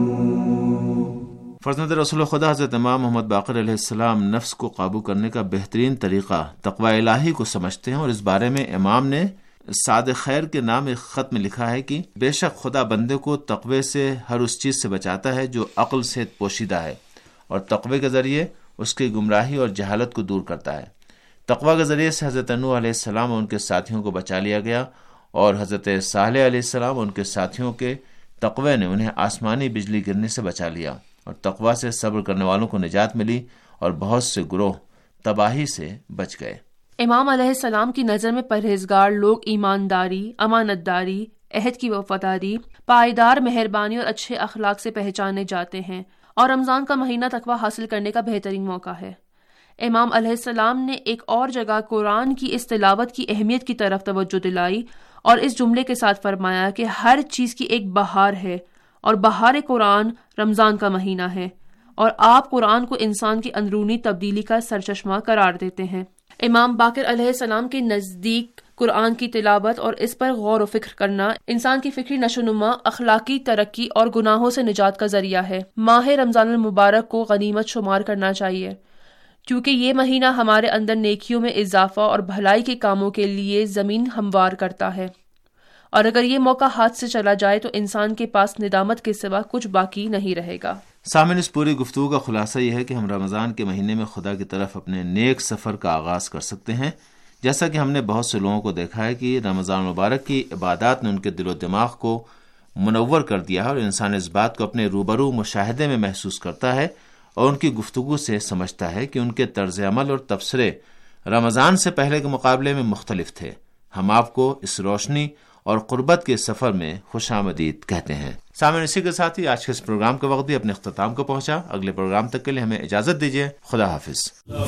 فرزند رسول خدا حضرت امام محمد باقر علیہ السلام نفس کو قابو کرنے کا بہترین طریقہ تقوی الہی کو سمجھتے ہیں، اور اس بارے میں امام نے سعد خیر کے نام ایک خط میں لکھا ہے کہ بے شک خدا بندے کو تقوی سے ہر اس چیز سے بچاتا ہے جو عقل سے پوشیدہ ہے، اور تقوی کے ذریعے اس کی گمراہی اور جہالت کو دور کرتا ہے۔ تقوی کے ذریعے سے حضرت نوح علیہ السلام اور ان کے ساتھیوں کو بچا لیا گیا، اور حضرت صالح علیہ السلام اور ان کے ساتھیوں کے تقوی نے انہیں آسمانی بجلی گرنے سے بچا لیا، اور تقوی سے صبر کرنے والوں کو نجات ملی اور بہت سے گروہ تباہی سے بچ گئے۔ امام علیہ السلام کی نظر میں پرہیزگار لوگ ایمانداری، امانت داری، عہد کی وفاداری، پائیدار مہربانی اور اچھے اخلاق سے پہچانے جاتے ہیں، اور رمضان کا مہینہ تقوی حاصل کرنے کا بہترین موقع ہے۔ امام علیہ السلام نے ایک اور جگہ قرآن کی اس تلاوت کی اہمیت کی طرف توجہ دلائی اور اس جملے کے ساتھ فرمایا کہ ہر چیز کی ایک بہار ہے، اور بہار قرآن رمضان کا مہینہ ہے، اور آپ قرآن کو انسان کی اندرونی تبدیلی کا سرچشمہ قرار دیتے ہیں۔ امام باقر علیہ السلام کے نزدیک قرآن کی تلاوت اور اس پر غور و فکر کرنا انسان کی فکری نشوونما، اخلاقی ترقی اور گناہوں سے نجات کا ذریعہ ہے۔ ماہ رمضان المبارک کو غنیمت شمار کرنا چاہیے، کیونکہ یہ مہینہ ہمارے اندر نیکیوں میں اضافہ اور بھلائی کے کاموں کے لیے زمین ہموار کرتا ہے، اور اگر یہ موقع ہاتھ سے چلا جائے تو انسان کے پاس ندامت کے سوا کچھ باقی نہیں رہے گا۔ سامعین، اس پوری گفتگو کا خلاصہ یہ ہے کہ ہم رمضان کے مہینے میں خدا کی طرف اپنے نیک سفر کا آغاز کر سکتے ہیں، جیسا کہ ہم نے بہت سے لوگوں کو دیکھا ہے کہ رمضان مبارک کی عبادات نے ان کے دل و دماغ کو منور کر دیا ہے، اور انسان اس بات کو اپنے روبرو مشاہدے میں محسوس کرتا ہے اور ان کی گفتگو سے سمجھتا ہے کہ ان کے طرز عمل اور تبصرے رمضان سے پہلے کے مقابلے میں مختلف تھے۔ ہم آپ کو اس روشنی اور قربت کے سفر میں خوش آمدید کہتے ہیں۔ سامعین، اسی کے ساتھ ہی آج کے اس پروگرام کا وقت بھی اپنے اختتام کو پہنچا۔ اگلے پروگرام تک کے لیے ہمیں اجازت دیجیے۔ خدا حافظ۔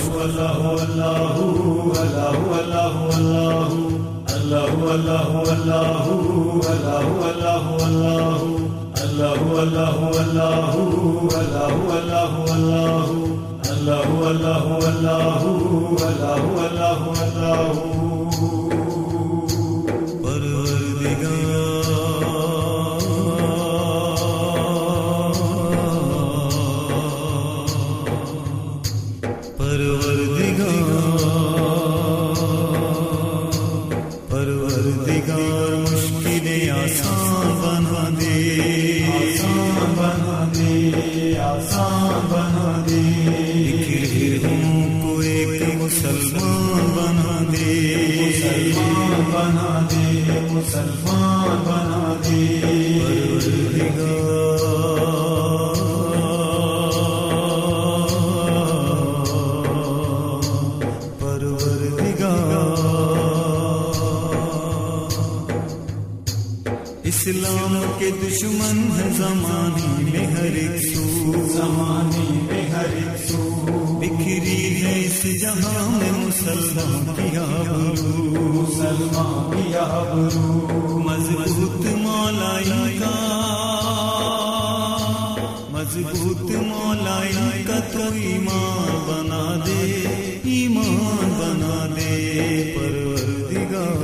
پروردگار مشکلیں آسان بنا دے، آسان بنا دے، آسان بنا دے، بکھرے کو ایک مسلمان بنا دے، مسلمان بنا دے، مسلمان بنا دے اسلام کے دشمن ہے زمانے میں ہر ایک سو، زمانے میں ہر ایک سو، بکھری ہے اس جہاں میں مسلمان کی آبرو، مسلمان کی آبرو، مضبوط مولا کا، مضبوط مولا کا تو ایمان بنا دے، ایمان بنا دے پروردگار،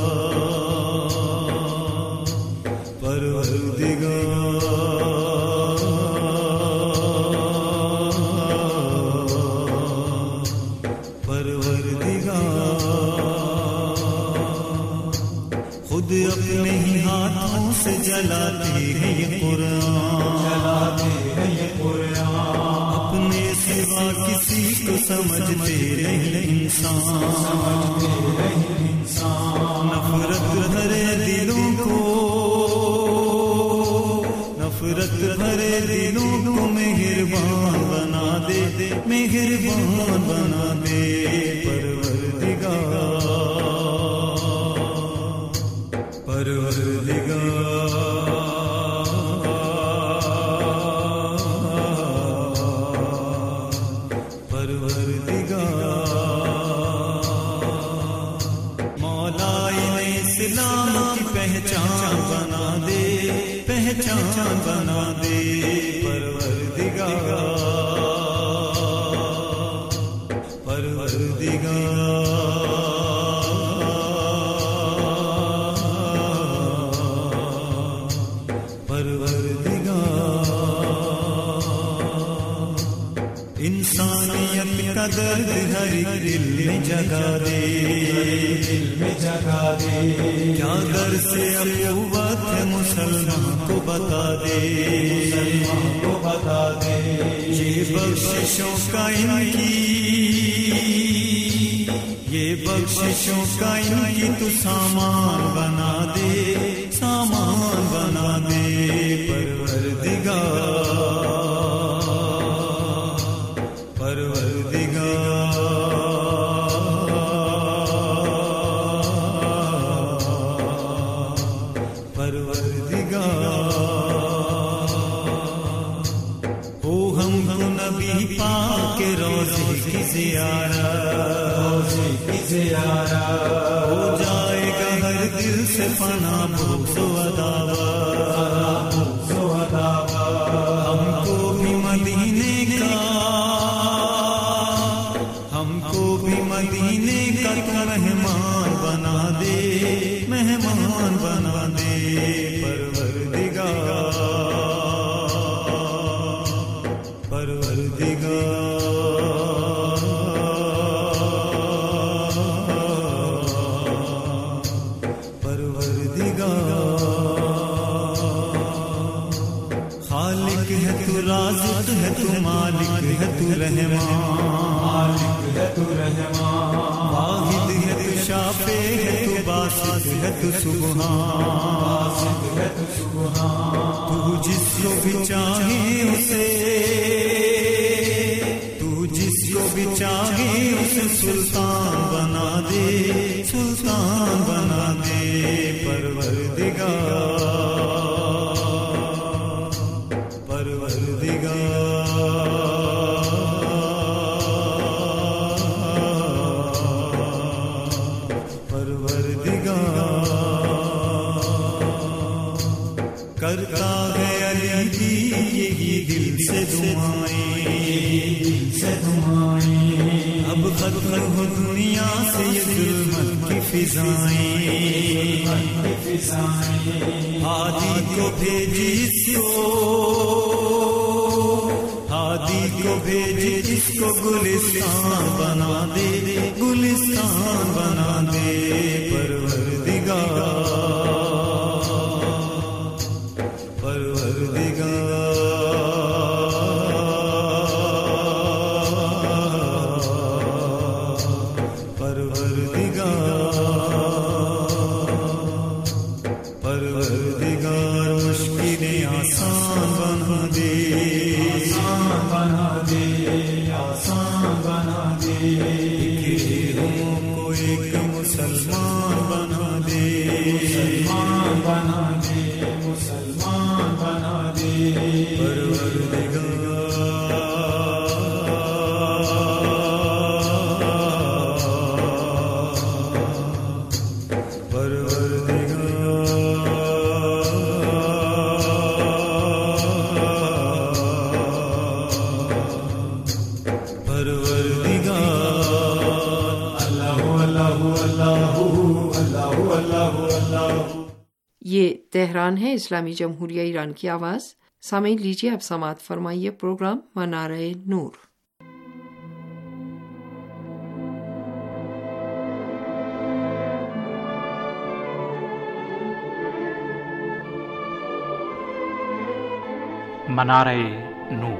خود اپنے ہی ہاتھوں سے جلاتے ہیں یہ قرآن، جلاتے ہیں یہ قرآن، اپنے سوا کسی کو سمجھتے نہیں انسان، سمجھتے نہیں انسان، نفرت بھرے دلوں کو، نفرت بھرے دلوں کو مہربان بنا دے، مہربان بنا دے پروردگار، پروردگار، پروردگار، مولا اسلام کی پہچان بنا دے، پہچان بنا دے پروردگار، پروردگار، انسانیت کا درد ہر دل میں جگا دے، دل میں جگا دے، کیا در سے اخوت ہے مسلمان کو بتا دے، مسلمان کو بتا دے، یہ بخششوں کا ان کی، یہ بخششوں کا ان کی تو سامان بنا دے، سامان بنا دے پروردگار، ہو جائے گا ہر دل سے فنا بغض و عداوت، ہم کو بھی مدینے کا، ہم کو بھی مدینے کا مہمان بنا دے، مہمان بنا دے پروردگار، پروردگار، رازق ہے تو مالک ہے تو رحمان، مالک ہے تو رحمان، واحد ہے تو شافع ہے تو باسط ہے تو سبحان، باسط ہے تو سبحان، تو جس کو بھی چاہے اسے، تو جس کو بھی چاہے اسے سلطان بنا دے، سلطان بنا دے پروردگار، کرتا ہے علی بھی یہی دل سے دعائیں اب ختم ہو دنیا سے یہ ظلمت کی فضائیں ہادی کو بھیجی ہادی کو بھیجی جس کو گلستان بنا دے گلستان بنا دے پروردگار مشکلیں آسان بنا دے آسان بنا دے ہم کو ایک مسلمان بنا دے مسلمان بنا دے یہ تہران ہے، اسلامی جمہوریہ ایران کی آواز۔ سامعین لیجیے اب سماعت فرمائیے پروگرام منارہ نور۔ منارہ نور۔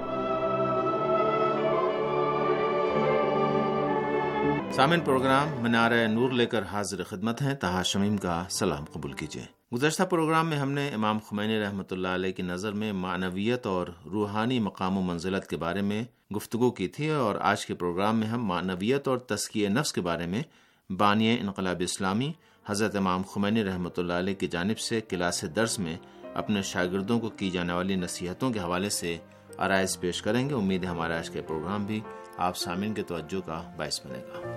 سامعین، پروگرام منارہ نور لے کر حاضر خدمت ہیں۔ طاہر شمیم کا سلام قبول کیجیے۔ گزشتہ پروگرام میں ہم نے امام خمینی رحمۃ اللہ علیہ کی نظر میں معنویت اور روحانی مقام و منزلت کے بارے میں گفتگو کی تھی، اور آج کے پروگرام میں ہم معنویت اور تزکیہ نفس کے بارے میں بانی انقلاب اسلامی حضرت امام خمینی رحمۃ اللہ علیہ کی جانب سے کلاس درس میں اپنے شاگردوں کو کی جانے والی نصیحتوں کے حوالے سے آرائز پیش کریں گے۔ امید ہے ہمارا آج کا پروگرام بھی آپ سامعین کے توجہ کا باعث بنے گا۔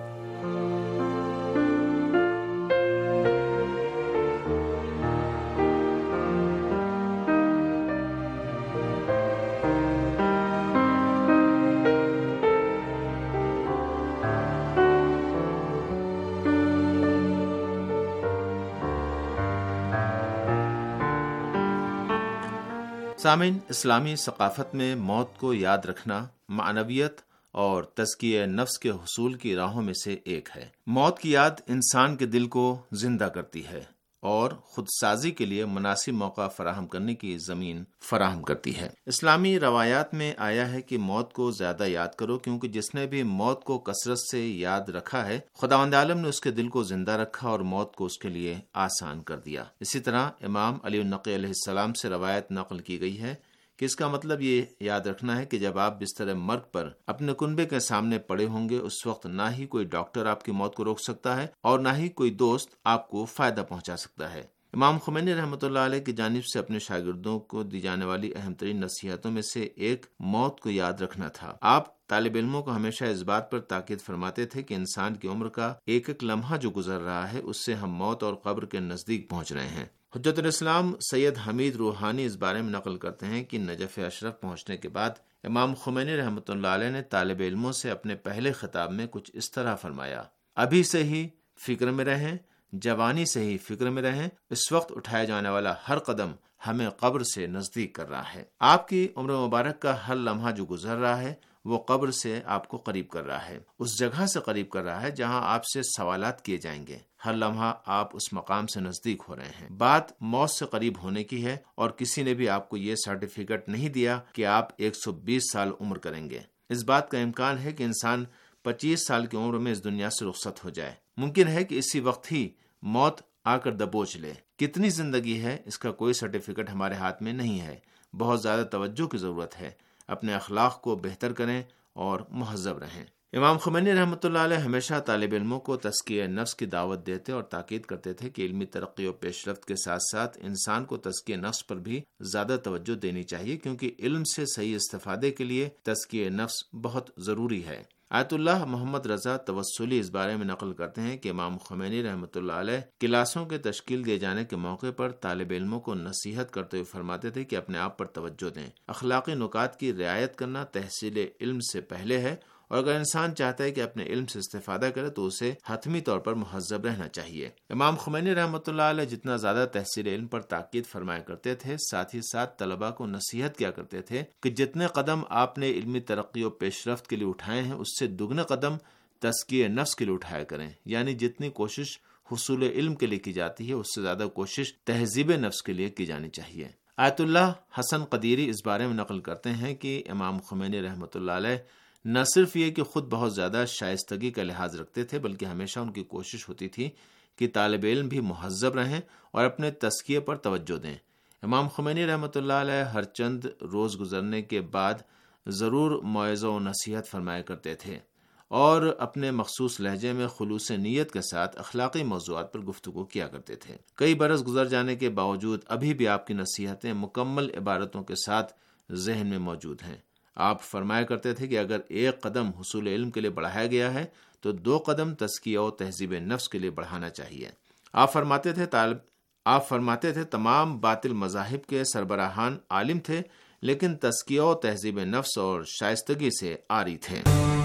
سامعین، اسلامی ثقافت میں موت کو یاد رکھنا معنویت اور تزکیہ نفس کے حصول کی راہوں میں سے ایک ہے۔ موت کی یاد انسان کے دل کو زندہ کرتی ہے اور خود سازی کے لیے مناسب موقع فراہم کرنے کی زمین فراہم کرتی ہے۔ اسلامی روایات میں آیا ہے کہ موت کو زیادہ یاد کرو، کیونکہ جس نے بھی موت کو کثرت سے یاد رکھا ہے، خداوند عالم نے اس کے دل کو زندہ رکھا اور موت کو اس کے لیے آسان کر دیا۔ اسی طرح امام علی النقی علیہ السلام سے روایت نقل کی گئی ہے کہ اس کا مطلب یہ یاد رکھنا ہے کہ جب آپ بستر مرگ پر اپنے کنبے کے سامنے پڑے ہوں گے، اس وقت نہ ہی کوئی ڈاکٹر آپ کی موت کو روک سکتا ہے اور نہ ہی کوئی دوست آپ کو فائدہ پہنچا سکتا ہے۔ امام خمینی رحمۃ اللہ علیہ کی جانب سے اپنے شاگردوں کو دی جانے والی اہم ترین نصیحتوں میں سے ایک موت کو یاد رکھنا تھا۔ آپ طالب علموں کو ہمیشہ اس بات پر تاکید فرماتے تھے کہ انسان کی عمر کا ایک ایک لمحہ جو گزر رہا ہے، اس سے ہم موت اور قبر کے نزدیک پہنچ رہے ہیں۔ حجت الاسلام سید حمید روحانی اس بارے میں نقل کرتے ہیں کہ نجف اشرف پہنچنے کے بعد امام خمینی رحمۃ اللہ علیہ نے طالب علموں سے اپنے پہلے خطاب میں کچھ اس طرح فرمایا: ابھی سے ہی فکر میں رہیں، جوانی سے ہی فکر میں رہیں، اس وقت اٹھایا جانے والا ہر قدم ہمیں قبر سے نزدیک کر رہا ہے۔ آپ کی عمر مبارک کا ہر لمحہ جو گزر رہا ہے وہ قبر سے آپ کو قریب کر رہا ہے، اس جگہ سے قریب کر رہا ہے جہاں آپ سے سوالات کیے جائیں گے۔ ہر لمحہ آپ اس مقام سے نزدیک ہو رہے ہیں۔ بات موت سے قریب ہونے کی ہے، اور کسی نے بھی آپ کو یہ سرٹیفکیٹ نہیں دیا کہ آپ 120 سال عمر کریں گے۔ اس بات کا امکان ہے کہ انسان 25 سال کی عمر میں اس دنیا سے رخصت ہو جائے۔ ممکن ہے کہ اسی وقت ہی موت آ کر دبوچ لے۔ کتنی زندگی ہے اس کا کوئی سرٹیفکیٹ ہمارے ہاتھ میں نہیں ہے۔ بہت زیادہ توجہ کی ضرورت ہے۔ اپنے اخلاق کو بہتر کریں اور مہذب رہیں۔ امام خمینی رحمۃ اللہ علیہ ہمیشہ طالب علموں کو تزکیہ نفس کی دعوت دیتے اور تاکید کرتے تھے کہ علمی ترقی و پیش رفت کے ساتھ ساتھ انسان کو تزکیہ نفس پر بھی زیادہ توجہ دینی چاہیے، کیونکہ علم سے صحیح استفادے کے لیے تزکیہ نفس بہت ضروری ہے۔ آیت اللہ محمد رضا توسلی اس بارے میں نقل کرتے ہیں کہ امام خمینی رحمۃ اللہ علیہ کلاسوں کے تشکیل دیے جانے کے موقع پر طالب علموں کو نصیحت کرتے ہوئے فرماتے تھے کہ اپنے آپ پر توجہ دیں، اخلاقی نکات کی رعایت کرنا تحصیل علم سے پہلے ہے، اور اگر انسان چاہتا ہے کہ اپنے علم سے استفادہ کرے تو اسے حتمی طور پر مہذب رہنا چاہیے۔ امام خمینی رحمۃ اللہ علیہ جتنا زیادہ تحصیل علم پر تاکید فرمایا کرتے تھے، ساتھ ہی ساتھ طلباء کو نصیحت کیا کرتے تھے کہ جتنے قدم آپ نے علمی ترقی و پیش رفت کے لیے اٹھائے ہیں اس سے دگنے قدم تزکیہ نفس کے لیے اٹھایا کریں، یعنی جتنی کوشش حصول علم کے لیے کی جاتی ہے اس سے زیادہ کوشش تہذیب نفس کے لیے کی جانی چاہیے۔ آیت اللہ حسن قدیری اس بارے میں نقل کرتے ہیں کہ امام خمینی رحمۃ اللہ علیہ نہ صرف یہ کہ خود بہت زیادہ شائستگی کا لحاظ رکھتے تھے، بلکہ ہمیشہ ان کی کوشش ہوتی تھی کہ طالب علم بھی مہذب رہیں اور اپنے تزکیے پر توجہ دیں۔ امام خمینی رحمۃ اللہ علیہ ہر چند روز گزرنے کے بعد ضرور موعظہ و نصیحت فرمایا کرتے تھے اور اپنے مخصوص لہجے میں خلوص نیت کے ساتھ اخلاقی موضوعات پر گفتگو کیا کرتے تھے۔ کئی برس گزر جانے کے باوجود ابھی بھی آپ کی نصیحتیں مکمل عبارتوں کے ساتھ ذہن میں موجود ہیں۔ آپ فرمایا کرتے تھے کہ اگر ایک قدم حصول علم کے لیے بڑھایا گیا ہے تو 2 قدم تزکیہ و تہذیب نفس کے لیے بڑھانا چاہیے۔ آپ فرماتے تھے تمام باطل مذاہب کے سربراہان عالم تھے، لیکن تزکیہ و تہذیب نفس اور شائستگی سے عاری تھے۔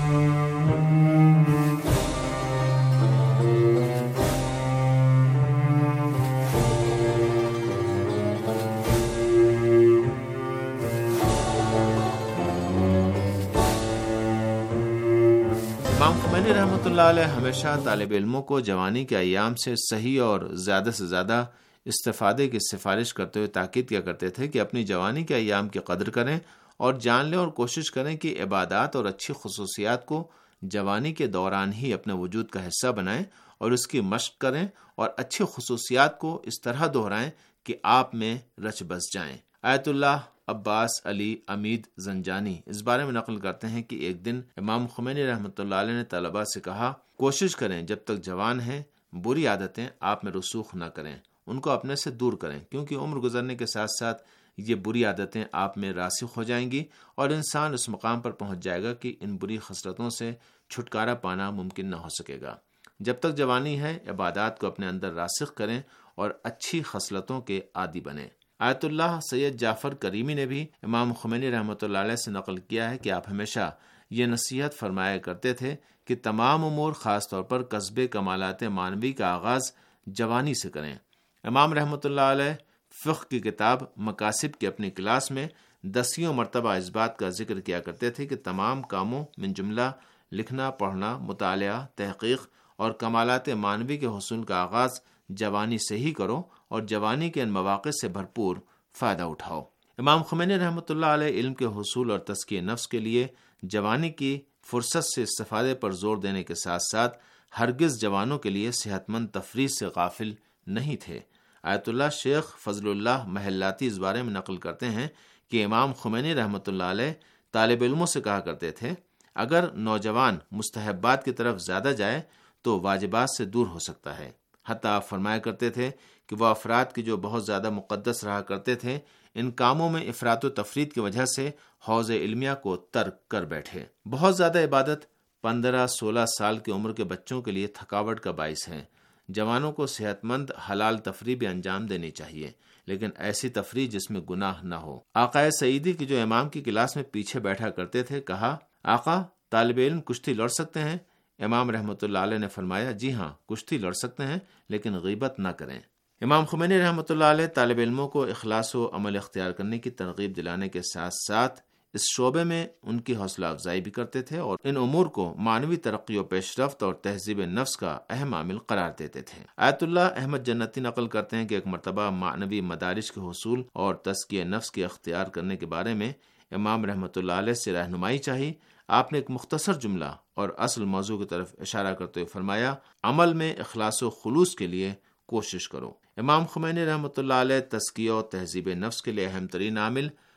امام خمینی رحمۃ اللہ علیہ ہمیشہ طالب علموں کو جوانی کے ایام سے صحیح اور زیادہ سے زیادہ استفادے کی سفارش کرتے ہوئے تاکید کیا کرتے تھے کہ اپنی جوانی کے ایام کی قدر کریں اور جان لیں اور کوشش کریں کہ عبادات اور اچھی خصوصیات کو جوانی کے دوران ہی اپنے وجود کا حصہ بنائیں اور اس کی مشق کریں اور اچھی خصوصیات کو اس طرح دہرائیں کہ آپ میں رچ بس جائیں۔ آیت اللہ عباس علی امید زنجانی اس بارے میں نقل کرتے ہیں کہ ایک دن امام خمینی رحمۃ اللہ علیہ نے طلباء سے کہا، کوشش کریں جب تک جوان ہیں بری عادتیں آپ میں رسوخ نہ کریں، ان کو اپنے سے دور کریں، کیونکہ عمر گزرنے کے ساتھ ساتھ یہ بری عادتیں آپ میں راسخ ہو جائیں گی اور انسان اس مقام پر پہنچ جائے گا کہ ان بری خصلتوں سے چھٹکارا پانا ممکن نہ ہو سکے گا۔ جب تک جوانی ہے عبادات کو اپنے اندر راسخ کریں اور اچھی خصلتوں کے عادی بنیں۔ آیت اللہ سید جعفر کریمی نے بھی امام خمینی رحمۃ اللہ علیہ سے نقل کیا ہے کہ آپ ہمیشہ یہ نصیحت فرمایا کرتے تھے کہ تمام امور خاص طور پر قصب کمالات معنوی کا آغاز جوانی سے کریں۔ امام رحمۃ اللہ علیہ فقہ کی کتاب مقاصد کی اپنی کلاس میں 10 مرتبہ اس بات کا ذکر کیا کرتے تھے کہ تمام کاموں من جملہ لکھنا، پڑھنا، مطالعہ، تحقیق اور کمالات معنوی کے حصول کا آغاز جوانی سے ہی کرو اور جوانی کے ان مواقع سے بھرپور فائدہ اٹھاؤ۔ امام خمینی رحمۃ اللہ علیہ علم کے حصول اور تزکیہ نفس کے لیے جوانی کی فرصت سے استفادے پر زور دینے کے ساتھ ساتھ ہرگز جوانوں کے لیے صحت مند تفریح سے غافل نہیں تھے۔ آیت اللہ شیخ فضل اللہ محلاتی اس بارے میں نقل کرتے ہیں کہ امام خمینی رحمۃ اللہ علیہ طالب علموں سے کہا کرتے تھے، اگر نوجوان مستحبات کی طرف زیادہ جائے تو واجبات سے دور ہو سکتا ہے۔ حتیٰ آپ فرمایا کرتے تھے کہ وہ افراد کی جو بہت زیادہ مقدس رہا کرتے تھے ان کاموں میں افراط و تفرید کی وجہ سے حوض علمیہ کو ترک کر بیٹھے۔ بہت زیادہ عبادت 15-16 سال کی عمر کے بچوں کے لیے تھکاوٹ کا باعث ہے۔ جوانوں کو صحت مند حلال تفریح بھی انجام دینی چاہیے، لیکن ایسی تفریح جس میں گناہ نہ ہو۔ آقا سعیدی کی جو امام کی کلاس میں پیچھے بیٹھا کرتے تھے کہا، آقا طالب علم کشتی لڑ سکتے ہیں؟ امام رحمۃ اللہ علیہ نے فرمایا، جی ہاں کشتی لڑ سکتے ہیں لیکن غیبت نہ کریں۔ امام خمینی رحمۃ اللہ علیہ طالب علموں کو اخلاص و عمل اختیار کرنے کی ترغیب دلانے کے ساتھ ساتھ اس شعبے میں ان کی حوصلہ افزائی بھی کرتے تھے اور ان امور کو معنوی ترقی و پیش رفت اور تہذیب نفس کا اہم عامل قرار دیتے تھے۔ آیت اللہ احمد جنتی نقل کرتے ہیں کہ ایک مرتبہ معنوی مدارج کے حصول اور تزکیہ نفس کے اختیار کرنے کے بارے میں امام رحمۃ اللہ علیہ سے رہنمائی چاہی۔ آپ نے ایک مختصر جملہ اور اصل موضوع کی طرف اشارہ کرتے ہوئے فرمایا، عمل میں اخلاص و خلوص کے لیے کوشش کرو۔ امام خمینی رحمۃ اللہ علیہ تزکیہ و تہذیب نفس کے لیے اہم ترین عامل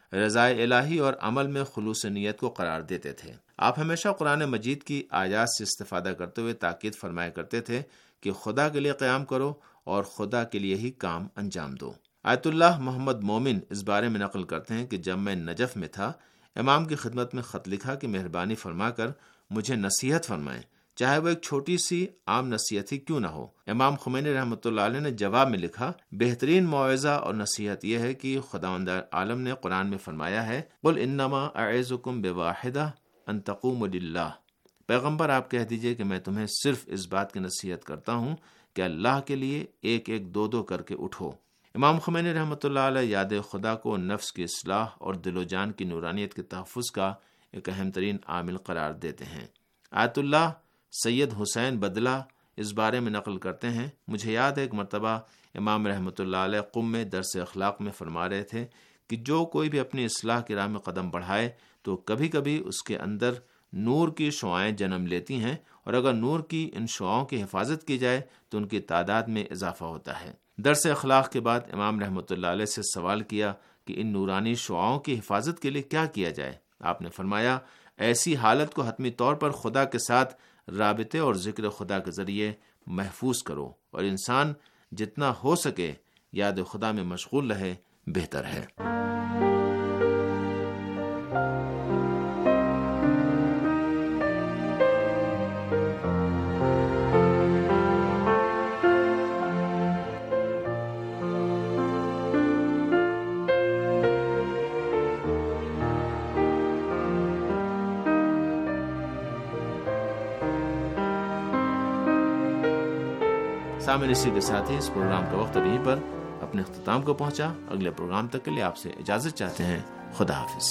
رضائے الہی اور عمل میں خلوص نیت کو قرار دیتے تھے۔ آپ ہمیشہ قرآن مجید کی آیات سے استفادہ کرتے ہوئے تاکید فرمایا کرتے تھے کہ خدا کے لیے قیام کرو اور خدا کے لیے ہی کام انجام دو۔ آیت اللہ محمد مومن اس بارے میں نقل کرتے ہیں کہ جب میں نجف میں تھا، امام کی خدمت میں خط لکھا کہ مہربانی فرما کر مجھے نصیحت فرمائیں، چاہے وہ ایک چھوٹی سی عام نصیحت ہی کیوں نہ ہو۔ امام خمینی رحمۃ اللہ علیہ نے جواب میں لکھا، بہترین موعظہ اور نصیحت یہ ہے کہ خداوند عالم نے قرآن میں فرمایا ہے، قل انما اعظکم بواحدہ ان تقوموا للہ۔ پیغمبر آپ کہہ دیجئے کہ میں تمہیں صرف اس بات کی نصیحت کرتا ہوں کہ اللہ کے لیے ایک ایک دو دو کر کے اٹھو۔ امام خمینی رحمۃ اللہ علیہ یاد خدا کو نفس کی اصلاح اور دل و جان کی نورانیت کے تحفظ کا ایک اہم ترین عامل قرار دیتے ہیں۔ آیت اللہ سید حسین بدلہ اس بارے میں نقل کرتے ہیں، مجھے یاد ہے ایک مرتبہ امام رحمۃ اللہ علیہ قم میں درس اخلاق میں فرما رہے تھے کہ جو کوئی بھی اپنی اصلاح کی راہ میں قدم بڑھائے تو کبھی کبھی اس کے اندر نور کی شعاعیں جنم لیتی ہیں، اور اگر نور کی ان شعاؤں کی حفاظت کی جائے تو ان کی تعداد میں اضافہ ہوتا ہے۔ درس اخلاق کے بعد امام رحمۃ اللہ علیہ سے سوال کیا کہ ان نورانی شعاؤں کی حفاظت کے لیے کیا کیا جائے؟ آپ نے فرمایا، ایسی حالت کو حتمی طور پر خدا کے ساتھ رابطے اور ذکر خدا کے ذریعے محفوظ کرو، اور انسان جتنا ہو سکے یاد خدا میں مشغول رہے بہتر ہے۔ سامعین، اسی کے ساتھ ہی اس پروگرام کا وقت ابھی پر اپنے اختتام کو پہنچا۔ اگلے پروگرام تک کے لیے آپ سے اجازت چاہتے ہیں۔ خدا حافظ۔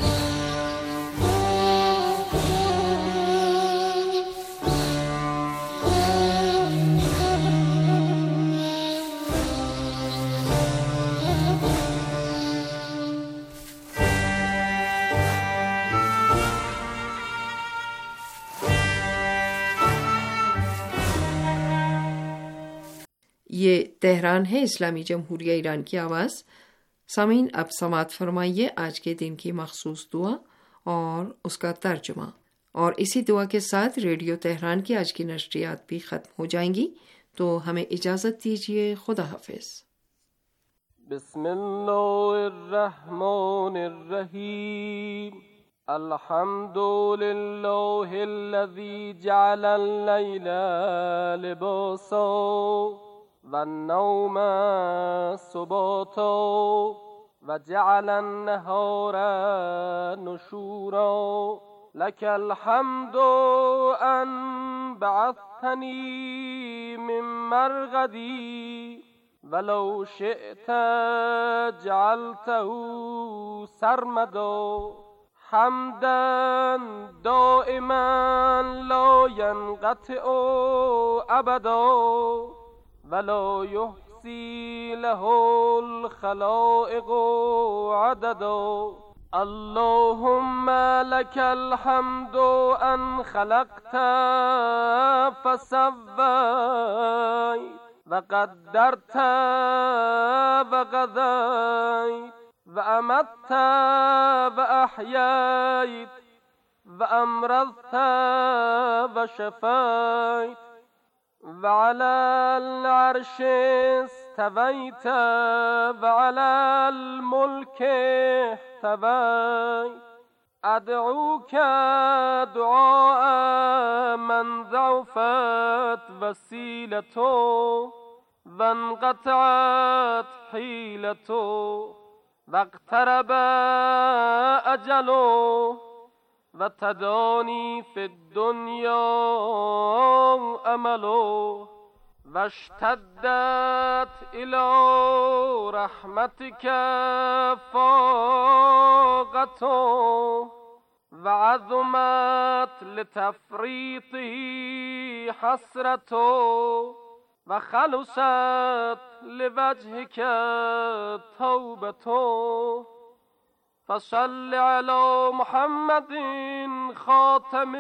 یہ تہران ہے، اسلامی جمہوریہ ایران کی آواز۔ سامعین، اب سماعت فرمائیے آج کے دن کی مخصوص دعا اور اس کا ترجمہ، اور اسی دعا کے ساتھ ریڈیو تہران کی آج کی نشریات بھی ختم ہو جائیں گی، تو ہمیں اجازت دیجیے۔ خدا حافظ۔ بسم اللہ الرحمن الرحیم۔ الحمد للہ الذی جعل اللیل لباسا والنوم سباتا وجعل النهار نشورا لك الحمد أن بعثتني من مرغدي ولو شئت جعلته سرمدا حمدا دائما لا ينقطع أبدا ولا يحصي له الخلائق عددا اللهم لك الحمد أن خلقت فسويت وقدرت وقضيت وأمت وأحييت وأمرضت وشفيت وعلى العرش استويت وعلى الملك احتويت أدعوك دعاء من ضعفت وسيلته وانقطعت حيلته واقترب أجله وتداني في الدنيا أمله واشتدت إلى رحمتك فاقته وعظمت لتفريطه حسرته وخلصت لوجهك توبته فصل على محمد خاتم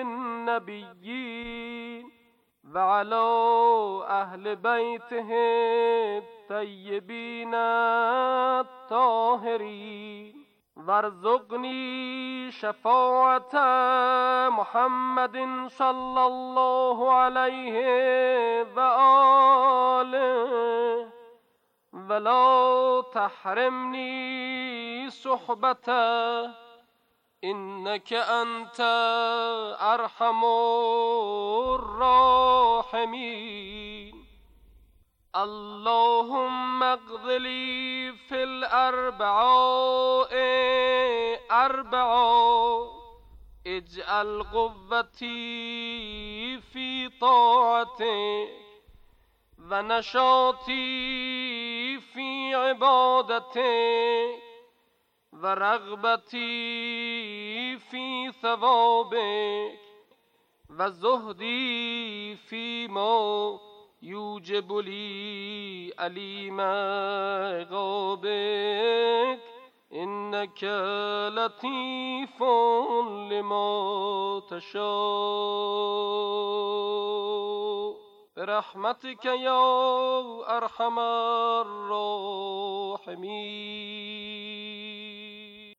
النبيين وعلى أهل بيته الطيبين الطاهرين وارزقني شفاعة محمد صلى الله عليه وآله ولا تحرمني صحبته إنك أنت أرحم الراحمين. اللهم اقض لي في الأربعاء أربعا اجعل قوتي في طاعتك ونشاطي في عبادتك ورغبتي في ثوابك وزهدي فيما یوجب لی علیم عقابک انک لطیف لما تشاء برحمتک یا ارحم الراحمین.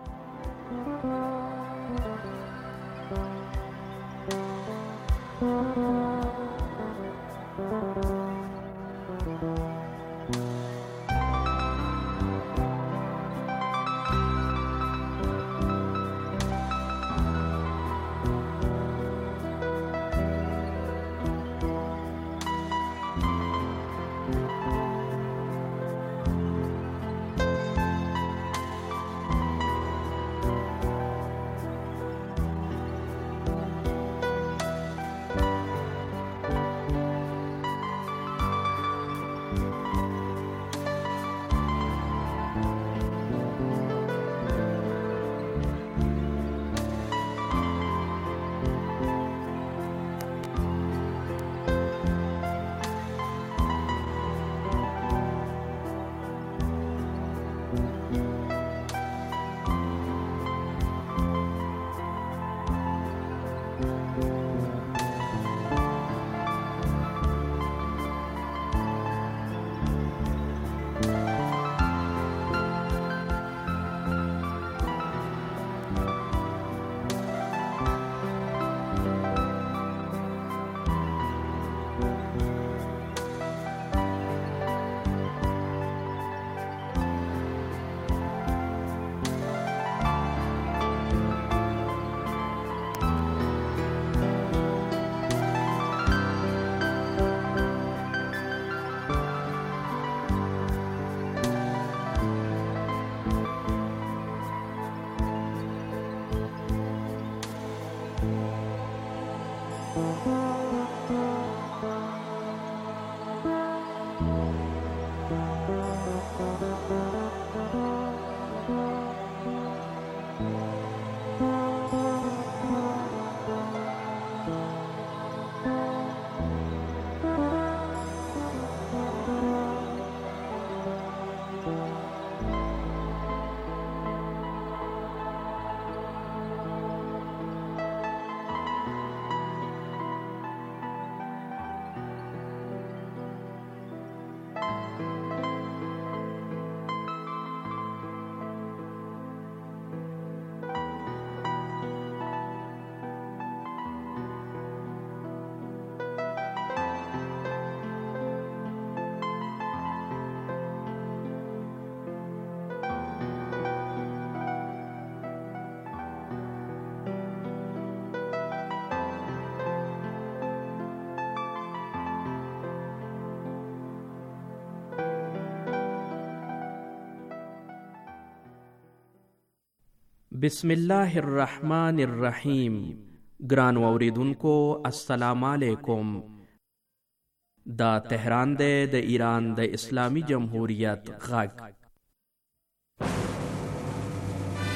بسم الله الرحمن الرحیم. ګرانو اوریدونکو السلام علیکم. دا تهران دی د ایران د اسلامی جمهوریت غږ.